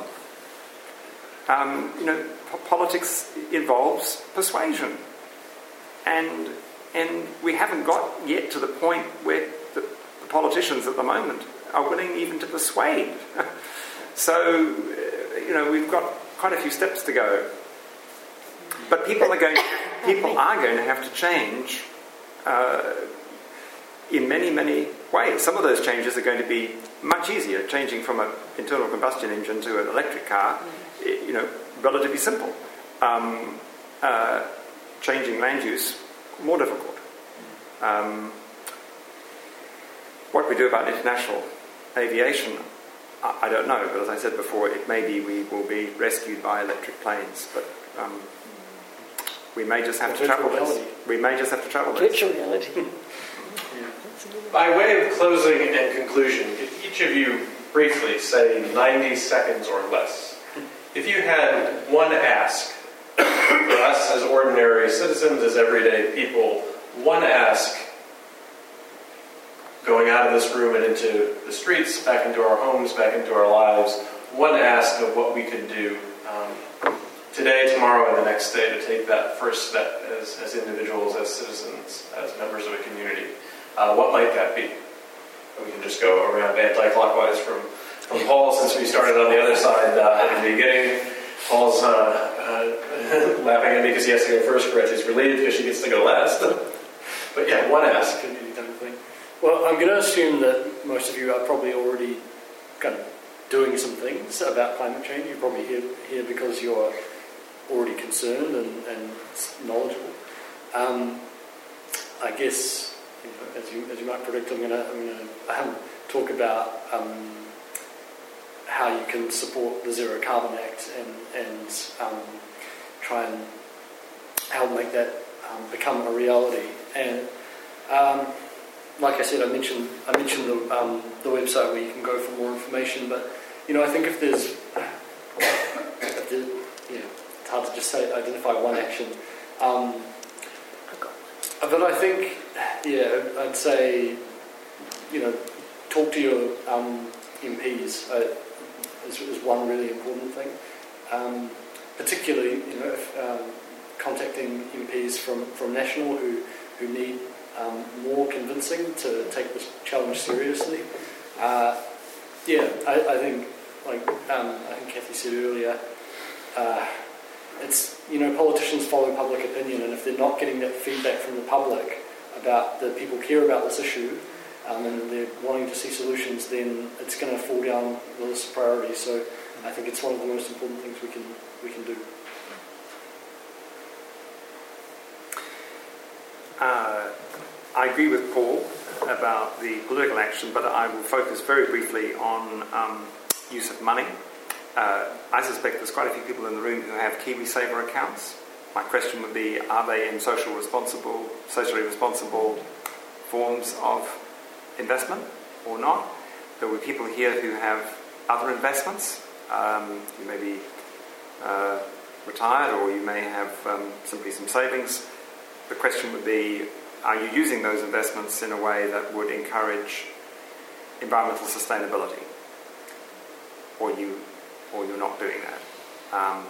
Politics involves persuasion, and we haven't got yet to the point where the politicians at the moment are willing even to persuade. So, we've got quite a few steps to go. But people are going to have to change in many, many ways. Some of those changes are going to be much easier. Changing from an internal combustion engine to an electric car, relatively simple. Changing land use, more difficult. What we do about international aviation, I don't know. But as I said before, it may be we will be rescued by electric planes, but we may just have to travel this. We may just have to travel this. Virtual reality. By way of closing and conclusion, could each of you briefly say 90 seconds or less, if you had one ask for us as ordinary citizens, as everyday people, one ask going out of this room and into the streets, back into our homes, back into our lives, one ask of what we could do today, tomorrow, and the next day to take that first step as individuals, as citizens, as members of a community. What might that be? We can just go around anti-clockwise from Paul, since we started on the other side at the beginning. Paul's laughing at me because he has to go first. Gretchen's relieved because she gets to go last. But yeah, one ask. Well, I'm going to assume that most of you are probably already kind of doing some things about climate change. You're probably here because you're already concerned and knowledgeable. I guess, as you might predict, I'm going to talk about how you can support the Zero Carbon Act and try and help make that become a reality. And like I said, I mentioned the website where you can go for more information. But I think if there's it's hard to just say identify one action. But I think I'd say talk to your MPs is one really important thing. Particularly, if, contacting MPs from National who need more convincing to take this challenge seriously. I think, I think Kathy said earlier, it's politicians follow public opinion, and if they're not getting that feedback from the public about the people care about this issue, and they're wanting to see solutions, then it's going to fall down the list of priorities. So I think it's one of the most important things we can do. I agree with Paul about the political action, but I will focus very briefly on use of money. I suspect there's quite a few people in the room who have KiwiSaver accounts. My question would be, are they in socially responsible forms of investment or not? There will be people here who have other investments. You may be retired, or you may have simply some savings. The question would be, are you using those investments in a way that would encourage environmental sustainability? Or you're not doing that.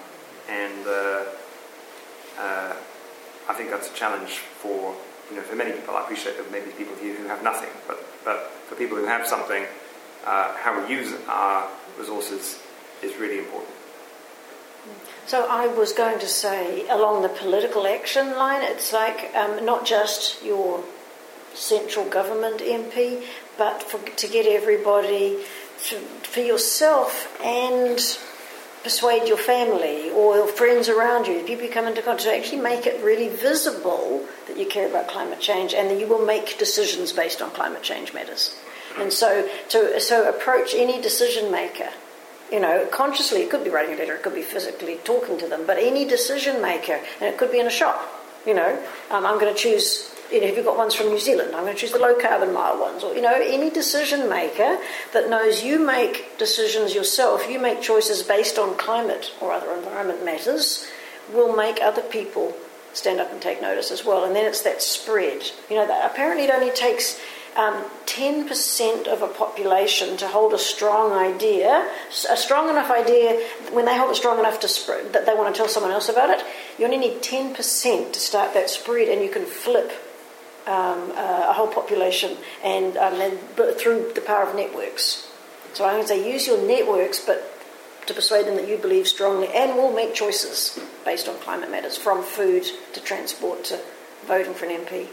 I think that's a challenge for many people. I appreciate that maybe people here who have nothing, but for people who have something, how we use our resources is really important. So I was going to say, along the political action line, it's like not just your central government MP, but to get everybody, for yourself and persuade your family or your friends around you, people you come into contact, to actually make it really visible that you care about climate change and that you will make decisions based on climate change matters. And so approach any decision maker, consciously. It could be writing a letter, it could be physically talking to them, but any decision maker, and it could be in a shop, I'm going to choose, if you've got ones from New Zealand, I'm going to choose the low carbon mile ones, or, any decision maker that knows you make decisions yourself, you make choices based on climate or other environment matters, will make other people stand up and take notice as well. And then it's that spread. Apparently it only takes 10% of a population to hold a strong enough idea, when they hold it strong enough to spread, that they want to tell someone else about it, you only need 10% to start that spread, and you can flip a whole population and through the power of networks. So I'm going to say use your networks, but to persuade them that you believe strongly and will make choices based on climate matters, from food to transport to voting for an MP.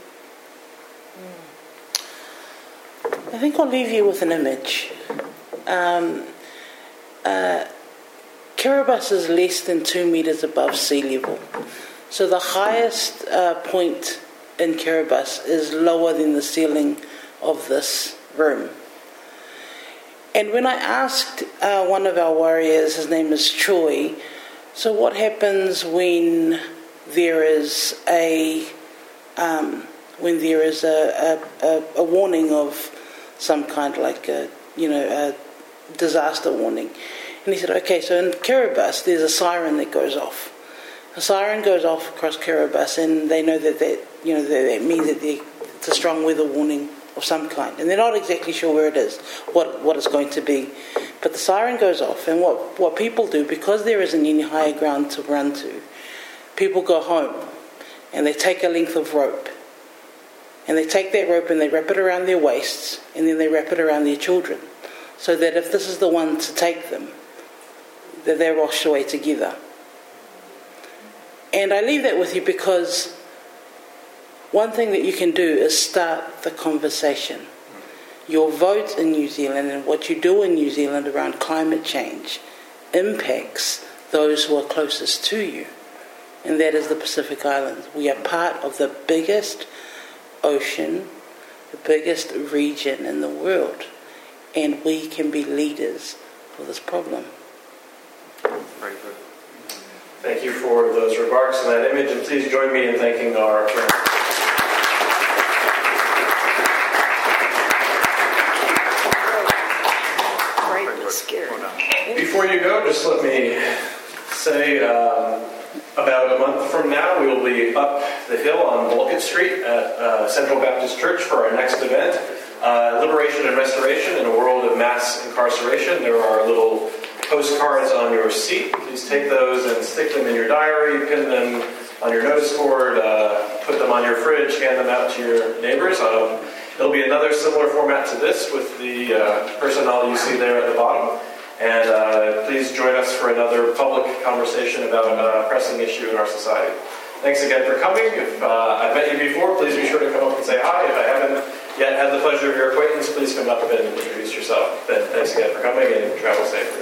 I think I'll leave you with an image. Kiribati is less than 2 meters above sea level. So the highest point in Kiribati is lower than the ceiling of this room. And when I asked one of our warriors, his name is Troy, so what happens when there is a warning of some kind, like a disaster warning? And he said, okay, so in Kiribati there's a siren that goes off. A siren goes off across Kiribati, and they know that means that it's a strong weather warning of some kind, and they're not exactly sure where it is, what it's going to be. But the siren goes off, and what people do, because there isn't any higher ground to run to, people go home and they take a length of rope, and they take that rope and they wrap it around their waists, and then they wrap it around their children, so that if this is the one to take them, that they're washed away together. And I leave that with you because one thing that you can do is start the conversation. Your vote in New Zealand and what you do in New Zealand around climate change impacts those who are closest to you, and that is the Pacific Islands. We are part of the biggest ocean, the biggest region in the world, and we can be leaders for this problem. Very good. Thank you for those remarks and that image, and please join me in thanking our friends. Great and scary. Well done. Before you go, just let me say about a month from now, we will be up the hill on Wolcott Street at Central Baptist Church for our next event, Liberation and Restoration in a World of Mass Incarceration. There are little postcards on your seat. Please take those and stick them in your diary, pin them on your notice board, put them on your fridge, hand them out to your neighbors. It'll be another similar format to this with the personnel you see there at the bottom. And please join us for another public conversation about a pressing issue in our society. Thanks again for coming. If I've met you before, please be sure to come up and say hi. If I haven't yet had the pleasure of your acquaintance, please come up and introduce yourself. Ben, thanks again for coming and travel safely.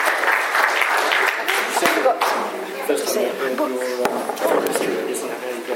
I forgot to say it.